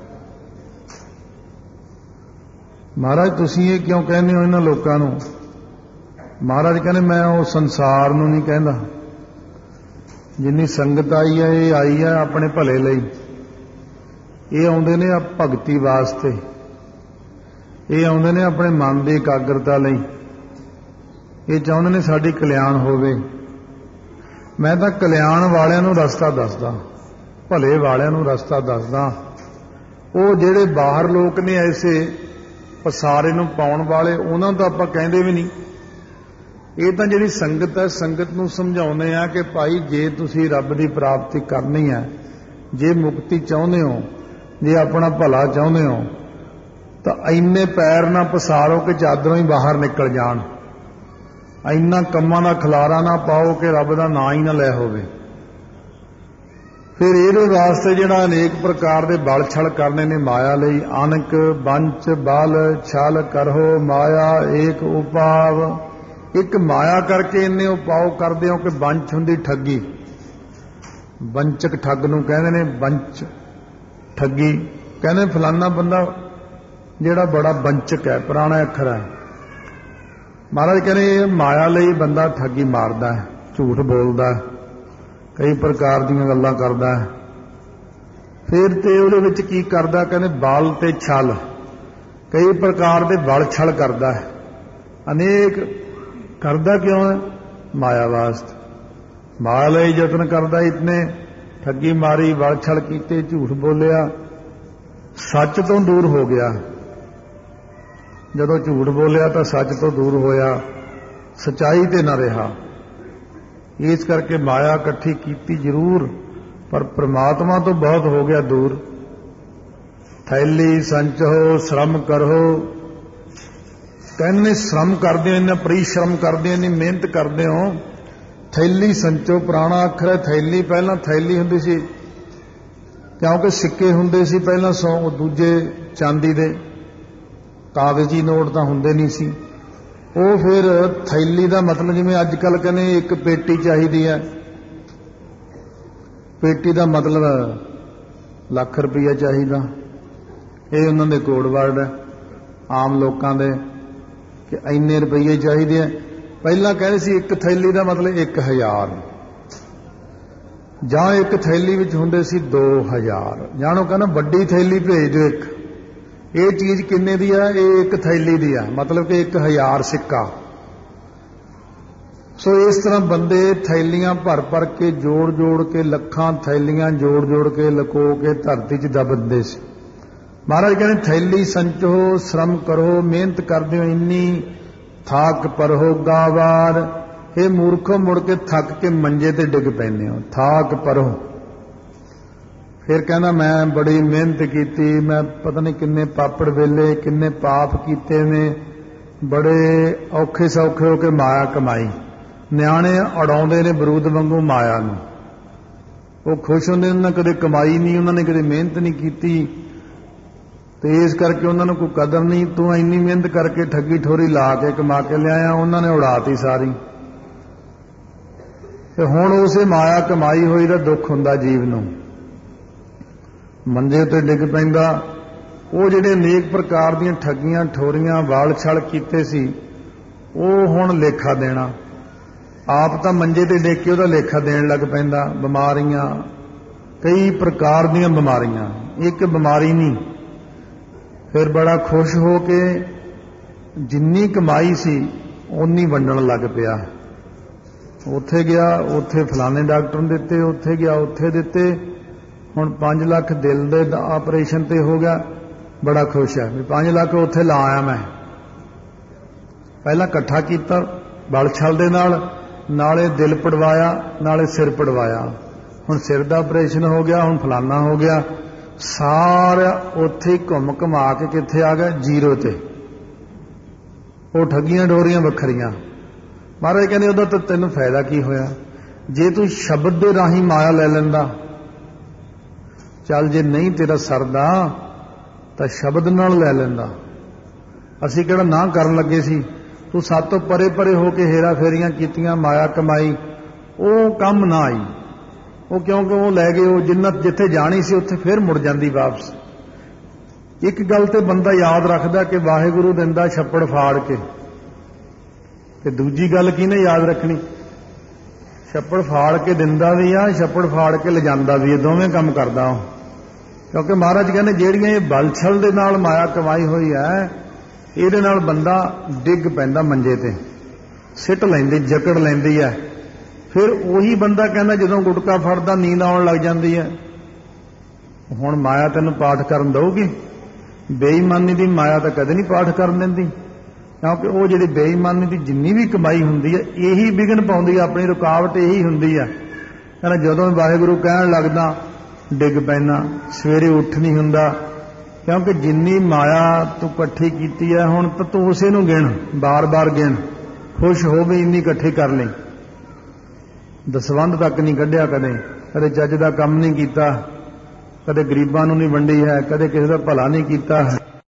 ਮਹਾਰਾਜ ਤੁਸੀਂ ਇਹ ਕਿਉਂ ਕਹਿੰਦੇ ਹੋ ਇਹਨਾਂ ਲੋਕਾਂ ਨੂੰ? ਮਹਾਰਾਜ ਕਹਿੰਦੇ ਮੈਂ ਉਹ ਸੰਸਾਰ ਨੂੰ ਨਹੀਂ ਕਹਿੰਦਾ। ਜਿੰਨੀ ਸੰਗਤ ਆਈ ਹੈ ਇਹ ਆਈ ਹੈ ਆਪਣੇ ਭਲੇ ਲਈ। ਇਹ ਆਉਂਦੇ ਨੇ ਭਗਤੀ ਵਾਸਤੇ, ਇਹ ਆਉਂਦੇ ਨੇ ਆਪਣੇ ਮਨ ਦੀ ਇਕਾਗਰਤਾ ਲਈ। ਇਹ ਚਾਹੁੰਦੇ ਨੇ ਸਾਡੀ ਕਲਿਆਣ ਹੋਵੇ। ਮੈਂ ਤਾਂ ਕਲਿਆਣ ਵਾਲਿਆਂ ਨੂੰ ਰਸਤਾ ਦੱਸਦਾ, ਭਲੇ ਵਾਲਿਆਂ ਨੂੰ ਰਸਤਾ ਦੱਸਦਾ। ਉਹ ਜਿਹੜੇ ਬਾਹਰ ਲੋਕ ਨੇ ਐਸੇ ਪਸਾਰੇ ਨੂੰ ਪਾਉਣ ਵਾਲੇ, ਉਹਨਾਂ ਨੂੰ ਤਾਂ ਆਪਾਂ ਕਹਿੰਦੇ ਵੀ ਨਹੀਂ। ਇਹ ਤਾਂ ਜਿਹੜੀ ਸੰਗਤ ਹੈ, ਸੰਗਤ ਨੂੰ ਸਮਝਾਉਂਦੇ ਆ ਕਿ ਭਾਈ ਜੇ ਤੁਸੀਂ ਰੱਬ ਦੀ ਪ੍ਰਾਪਤੀ ਕਰਨੀ ਹੈ, ਜੇ ਮੁਕਤੀ ਚਾਹੁੰਦੇ ਹੋ, ਜੇ ਆਪਣਾ ਭਲਾ ਚਾਹੁੰਦੇ ਹੋ, ਤਾਂ ਇੰਨੇ ਪੈਰ ਨਾ ਪਸਾਰੋ ਕਿ ਚਾਦਰੋਂ ਹੀ ਬਾਹਰ ਨਿਕਲ ਜਾਣ। ਇੰਨਾ ਕੰਮਾਂ ਦਾ ਖਲਾਰਾ ਨਾ ਪਾਓ ਕਿ ਰੱਬ ਦਾ ਨਾਂ ਹੀ ਨਾ ਲੈ ਹੋਵੇ। ਫਿਰ ਇਹਦੇ ਵਾਸਤੇ ਜਿਹੜਾ ਅਨੇਕ ਪ੍ਰਕਾਰ ਦੇ ਬਲ ਛਲ ਕਰਨੇ ਨੇ ਮਾਇਆ ਲਈ। ਅਨਕ ਬੰਚ ਬਲ ਛਲ ਕਰੋ ਮਾਇਆ ਏਕ ਉਪਾਵ। ਇੱਕ ਮਾਇਆ ਕਰਕੇ ਇੰਨੇ ਉਪਾਅ ਕਰਦੇ ਹੋ ਕਿ ਬੰਚ ਹੁੰਦੀ ਠੱਗੀ। ਬੰਚਕ ਠੱਗ ਨੂੰ ਕਹਿੰਦੇ ਨੇ, ਬੰਚ ਠੱਗੀ ਕਹਿੰਦੇ। ਫਲਾਨਾ ਬੰਦਾ ਜਿਹੜਾ ਬੜਾ ਬੰਚਕ ਹੈ, ਪੁਰਾਣਾ ਅੱਖਰ ਹੈ। ਮਹਾਰਾਜ ਕਹਿੰਦੇ ਇਹ ਮਾਇਆ ਲਈ ਬੰਦਾ ਠੱਗੀ ਮਾਰਦਾ ਹੈ, ਝੂਠ ਬੋਲਦਾ ਹੈ, ਕਈ ਪ੍ਰਕਾਰ ਦੀਆਂ ਗੱਲਾਂ ਕਰਦਾ ਹੈ। ਫਿਰ ਤੇ ਉਹਦੇ ਵਿੱਚ ਕੀ ਕਰਦਾ, ਕਹਿੰਦੇ ਬਲ ਤੇ ਛਲ, ਕਈ ਪ੍ਰਕਾਰ ਦੇ ਬਲ ਛਲ ਕਰਦਾ ਹੈ। ਅਨੇਕ ਕਰਦਾ ਕਿਉਂ ਹੈ? ਮਾਇਆ ਵਾਸਤੇ। ਮਾਇਆ ਲਈ ਯਤਨ ਕਰਦਾ, ਇਤਨੇ ਠੱਗੀ ਮਾਰੀ, ਬਲ ਛਲ ਕੀਤੇ, ਝੂਠ ਬੋਲਿਆ, ਸੱਚ ਤੋਂ ਦੂਰ ਹੋ ਗਿਆ। ਜਦੋਂ ਝੂਠ ਬੋਲਿਆ ਤਾਂ ਸੱਚ ਤੋਂ ਦੂਰ ਹੋਇਆ, ਸਚਾਈ ਤੇ ਨਾ ਰਿਹਾ। ਇਸ ਕਰਕੇ ਮਾਇਆ ਇਕੱਠੀ ਕੀਤੀ ਜ਼ਰੂਰ, ਪਰ ਪ੍ਰਮਾਤਮਾ ਤੋਂ ਬਹੁਤ ਹੋ ਗਿਆ ਦੂਰ। ਥੈਲੀ ਸੰਚੋ ਸ਼ਰਮ ਕਰੋ, ਕਹਿੰਦੇ ਸ਼ਰਮ ਕਰਦੇ ਹੋ, ਇੰਨਾ ਪਰਿਸ਼ਰਮ ਕਰਦੇ ਹੋ, ਇੰਨੀ ਮਿਹਨਤ ਕਰਦੇ ਹੋ। ਥੈਲੀ ਸੰਚੋ ਪੁਰਾਣਾ ਅੱਖਰ ਹੈ। ਥੈਲੀ ਪਹਿਲਾਂ ਥੈਲੀ ਹੁੰਦੀ ਸੀ, ਕਿਉਂਕਿ ਸਿੱਕੇ ਹੁੰਦੇ ਸੀ ਪਹਿਲਾਂ, ਸੌ ਦੂਜੇ ਚਾਂਦੀ ਦੇ, ਕਾਗਜ਼ੀ ਨੋਟ ਤਾਂ ਹੁੰਦੇ ਨਹੀਂ ਸੀ। ਉਹ ਫਿਰ ਥੈਲੀ ਦਾ ਮਤਲਬ, ਜਿਵੇਂ ਅੱਜ ਕੱਲ੍ਹ ਕਹਿੰਦੇ ਇੱਕ ਪੇਟੀ ਚਾਹੀਦੀ ਹੈ, ਪੇਟੀ ਦਾ ਮਤਲਬ ਲੱਖ ਰੁਪਈਆ ਚਾਹੀਦਾ। ਇਹ ਉਹਨਾਂ ਦੇ ਕੋਡ ਵਰਡ ਹੈ ਆਮ ਲੋਕਾਂ ਦੇ, ਕਿ ਇੰਨੇ ਰੁਪਈਏ ਚਾਹੀਦੇ ਆ। ਪਹਿਲਾਂ ਕਹਿੰਦੇ ਸੀ ਇੱਕ ਥੈਲੀ ਦਾ ਮਤਲਬ ਇੱਕ ਹਜ਼ਾਰ, ਜਾਂ ਇੱਕ ਥੈਲੀ ਵਿੱਚ ਹੁੰਦੇ ਸੀ ਦੋ ਹਜ਼ਾਰ। ਜਾਣੋ ਕਹਿੰਦਾ ਵੱਡੀ ਥੈਲੀ ਭੇਜ ਦਿਓ ਇੱਕ। ਇਹ ਚੀਜ਼ ਕਿੰਨੇ ਦੀ ਹੈ? ਇਹ ਇੱਕ ਥੈਲੀ ਦੀ ਹੈ, ਮਤਲਬ ਕਿ ਇੱਕ ਹਜ਼ਾਰ ਸਿੱਕਾ। ਸੋ ਇਸ ਤਰ੍ਹਾਂ ਬੰਦੇ ਥੈਲੀਆਂ ਭਰ ਭਰ ਕੇ, ਜੋੜ ਜੋੜ ਕੇ, ਲੱਖਾਂ ਥੈਲੀਆਂ ਜੋੜ ਜੋੜ ਕੇ ਲੁਕੋ ਕੇ ਧਰਤੀ 'ਚ ਦਬਦੇ ਸੀ। ਮਹਾਰਾਜ ਕਹਿੰਦੇ ਥੈਲੀ ਸੰਚੋ ਸ਼ਰਮ ਕਰੋ, ਮਿਹਨਤ ਕਰਦੇ ਹੋ ਇੰਨੀ, ਥਾਕ ਪਰਹੋ ਗਾਵਾਰ। ਇਹ ਮੂਰਖੋ ਮੁੜ ਕੇ ਥੱਕ ਕੇ ਮੰਜੇ ਤੇ ਡਿੱਗ ਪੈਂਦੇ ਹੋ, ਥਾਕ ਪਰਹੋ। ਫਿਰ ਕਹਿੰਦਾ ਮੈਂ ਬੜੀ ਮਿਹਨਤ ਕੀਤੀ, ਮੈਂ ਪਤਾ ਨਹੀਂ ਕਿੰਨੇ ਪਾਪੜ ਵੇਲੇ, ਕਿੰਨੇ ਪਾਪ ਕੀਤੇ ਨੇ, ਬੜੇ ਔਖੇ ਸੌਖੇ ਹੋ ਕੇ ਮਾਇਆ ਕਮਾਈ। ਨਿਆਣੇ ਉਡਾਉਂਦੇ ਨੇ ਬਰੂਦ ਵਾਂਗੂ ਮਾਇਆ ਨੂੰ, ਉਹ ਖੁਸ਼ ਹੁੰਦੇ, ਉਹਨਾਂ ਨੇ ਕਦੇ ਕਮਾਈ ਨਹੀਂ, ਉਹਨਾਂ ਨੇ ਕਦੇ ਮਿਹਨਤ ਨਹੀਂ ਕੀਤੀ, ਤੇ ਇਸ ਕਰਕੇ ਉਹਨਾਂ ਨੂੰ ਕੋਈ ਕਦਰ ਨਹੀਂ। ਤੂੰ ਇੰਨੀ ਮਿਹਨਤ ਕਰਕੇ ਠੱਗੀ ਠੋਰੀ ਲਾ ਕੇ ਕਮਾ ਕੇ ਲਿਆਇਆ, ਉਹਨਾਂ ਨੇ ਉਡਾਤੀ ਸਾਰੀ। ਤੇ ਹੁਣ ਉਸੇ ਮਾਇਆ ਕਮਾਈ ਹੋਈ ਦਾ ਦੁੱਖ ਹੁੰਦਾ ਜੀਵ ਨੂੰ, ਮੰਜੇ ਤੇ ਡਿੱਗ ਪੈਂਦਾ। ਉਹ ਜਿਹੜੇ ਅਨੇਕ ਪ੍ਰਕਾਰ ਦੀਆਂ ਠੱਗੀਆਂ ਠੋਰੀਆਂ ਵਾਲ ਛਲ ਕੀਤੇ ਸੀ, ਉਹ ਹੁਣ ਲੇਖਾ ਦੇਣਾ। ਆਪ ਤਾਂ ਮੰਜੇ ਤੇ ਡਿੱਗ ਕੇ ਉਹਦਾ ਲੇਖਾ ਦੇਣ ਲੱਗ ਪੈਂਦਾ। ਬਿਮਾਰੀਆਂ, ਕਈ ਪ੍ਰਕਾਰ ਦੀਆਂ ਬਿਮਾਰੀਆਂ, ਇੱਕ ਬਿਮਾਰੀ ਨਹੀਂ। ਫਿਰ ਬੜਾ ਖੁਸ਼ ਹੋ ਕੇ ਜਿੰਨੀ ਕਮਾਈ ਸੀ ਓਨੀ ਵੰਡਣ ਲੱਗ ਪਿਆ। ਉੱਥੇ ਗਿਆ, ਉੱਥੇ ਫਲਾਣੇ ਡਾਕਟਰ ਨੇ ਦਿੱਤੇ, ਉੱਥੇ ਗਿਆ, ਉੱਥੇ ਦਿੱਤੇ। ਹੁਣ ਪੰਜ ਲੱਖ ਦਿਲ ਦੇ ਆਪਰੇਸ਼ਨ ਤੇ ਹੋ ਗਿਆ, ਬੜਾ ਖੁਸ਼ ਹੈ ਵੀ ਪੰਜ ਲੱਖ ਉੱਥੇ ਲਾ ਆਇਆ ਮੈਂ। ਪਹਿਲਾਂ ਇਕੱਠਾ ਕੀਤਾ ਬਲ ਛਲ ਦੇ ਨਾਲ, ਨਾਲੇ ਦਿਲ ਪੜਵਾਇਆ, ਨਾਲੇ ਸਿਰ ਪੜਵਾਇਆ। ਹੁਣ ਸਿਰ ਦਾ ਆਪਰੇਸ਼ਨ ਹੋ ਗਿਆ, ਹੁਣ ਫਲਾਨਾ ਹੋ ਗਿਆ। ਸਾਰਾ ਉੱਥੇ ਹੀ ਘੁੰਮ ਘੁਮਾ ਕੇ ਕਿੱਥੇ ਆ ਗਿਆ? ਜ਼ੀਰੋ ਤੇ। ਉਹ ਠੱਗੀਆਂ ਡੋਰੀਆਂ ਵੱਖਰੀਆਂ। ਮਹਾਰਾਜ ਕਹਿੰਦੇ ਉਹਦਾ ਤਾਂ ਤੈਨੂੰ ਫਾਇਦਾ ਕੀ ਹੋਇਆ? ਜੇ ਤੂੰ ਸ਼ਬਦ ਦੇ ਰਾਹੀਂ ਮਾਇਆ ਲੈ ਲੈਂਦਾ, ਚੱਲ ਜੇ ਨਹੀਂ ਤੇਰਾ ਸਰਦਾ ਤਾਂ ਸ਼ਬਦ ਨਾਲ ਲੈ ਲੈਂਦਾ। ਅਸੀਂ ਕਿਹੜਾ ਨਾ ਕਰਨ ਲੱਗੇ ਸੀ? ਤੂੰ ਸਭ ਤੋਂ ਪਰੇ ਪਰੇ ਹੋ ਕੇ ਹੇਰਾ ਫੇਰੀਆਂ ਕੀਤੀਆਂ, ਮਾਇਆ ਕਮਾਈ, ਉਹ ਕੰਮ ਨਾ ਆਈ। ਉਹ ਕਿਉਂਕਿ ਉਹ ਲੈ ਗਏ, ਉਹ ਜਿੰਨਤ ਜਿੱਥੇ ਜਾਣੀ ਸੀ ਉੱਥੇ ਫਿਰ ਮੁੜ ਜਾਂਦੀ ਵਾਪਸ। ਇੱਕ ਗੱਲ ਤੇ ਬੰਦਾ ਯਾਦ ਰੱਖਦਾ ਕਿ ਵਾਹਿਗੁਰੂ ਦਿੰਦਾ ਛੱਪੜ ਫਾੜ ਕੇ, ਤੇ ਦੂਜੀ ਗੱਲ ਕਿਹਨੇ ਯਾਦ ਰੱਖਣੀ? ਛੱਪੜ ਫਾੜ ਕੇ ਦਿੰਦਾ ਵੀ ਆ, ਛੱਪੜ ਫਾੜ ਕੇ ਲਿਜਾਂਦਾ ਵੀ ਆ, ਦੋਵੇਂ ਕੰਮ ਕਰਦਾ ਉਹ। ਕਿਉਂਕਿ ਮਹਾਰਾਜ ਕਹਿੰਦੇ ਜਿਹੜੀਆਂ ਇਹ ਬਲਛਲ ਦੇ ਨਾਲ ਮਾਇਆ ਕਮਾਈ ਹੋਈ ਹੈ, ਇਹਦੇ ਨਾਲ ਬੰਦਾ ਡਿੱਗ ਪੈਂਦਾ ਮੰਜੇ ਤੇ, ਸਿੱਟ ਲੈਂਦੀ, ਜਕੜ ਲੈਂਦੀ ਹੈ। ਫਿਰ ਉਹੀ ਬੰਦਾ ਕਹਿੰਦਾ ਜਦੋਂ ਗੁਟਕਾ ਫੜਦਾ ਨੀਂਦ ਆਉਣ ਲੱਗ ਜਾਂਦੀ ਹੈ, ਹੁਣ ਮਾਇਆ ਤੈਨੂੰ ਪਾਠ ਕਰਨ ਦਊਗੀ? ਬੇਈਮਾਨੀ ਦੀ ਮਾਇਆ ਤਾਂ ਕਦੇ ਨਹੀਂ ਪਾਠ ਕਰਨ ਦਿੰਦੀ, ਕਿਉਂਕਿ ਉਹ ਜਿਹੜੀ ਬੇਈਮਾਨੀ ਦੀ ਜਿੰਨੀ ਵੀ ਕਮਾਈ ਹੁੰਦੀ ਹੈ ਇਹੀ ਵਿਘਨ ਪਾਉਂਦੀ ਹੈ, ਆਪਣੀ ਰੁਕਾਵਟ ਇਹੀ ਹੁੰਦੀ ਹੈ। ਕਹਿੰਦਾ ਜਦੋਂ ਵਾਹਿਗੁਰੂ ਕਹਿਣ ਲੱਗਦਾ ਡਿੱਗ ਪੈਣਾ, ਸਵੇਰੇ ਉੱਠ ਨਹੀਂ ਹੁੰਦਾ, ਕਿਉਂਕਿ ਜਿੰਨੀ ਮਾਇਆ ਤੂੰ ਇਕੱਠੀ ਕੀਤੀ ਹੈ ਹੁਣ ਤਾਂ ਤੂੰ ਉਸੇ ਨੂੰ ਗਿਣ, ਬਾਰ-ਬਾਰ ਗਿਣ, ਖੁਸ਼ ਹੋ ਵੀ ਇੰਨੀ ਇਕੱਠੀ ਕਰ ਲਈ। ਦਸਵੰਧ ਤੱਕ ਨਹੀਂ ਕੱਢਿਆ, ਕਦੇ ਕਦੇ ਚੱਜ ਦਾ ਕੰਮ ਨਹੀਂ ਕੀਤਾ, ਕਦੇ ਗਰੀਬਾਂ ਨੂੰ ਨਹੀਂ ਵੰਡੀ ਹੈ, ਕਦੇ ਕਿਸੇ ਦਾ ਭਲਾ ਨਹੀਂ ਕੀਤਾ ਹੈ।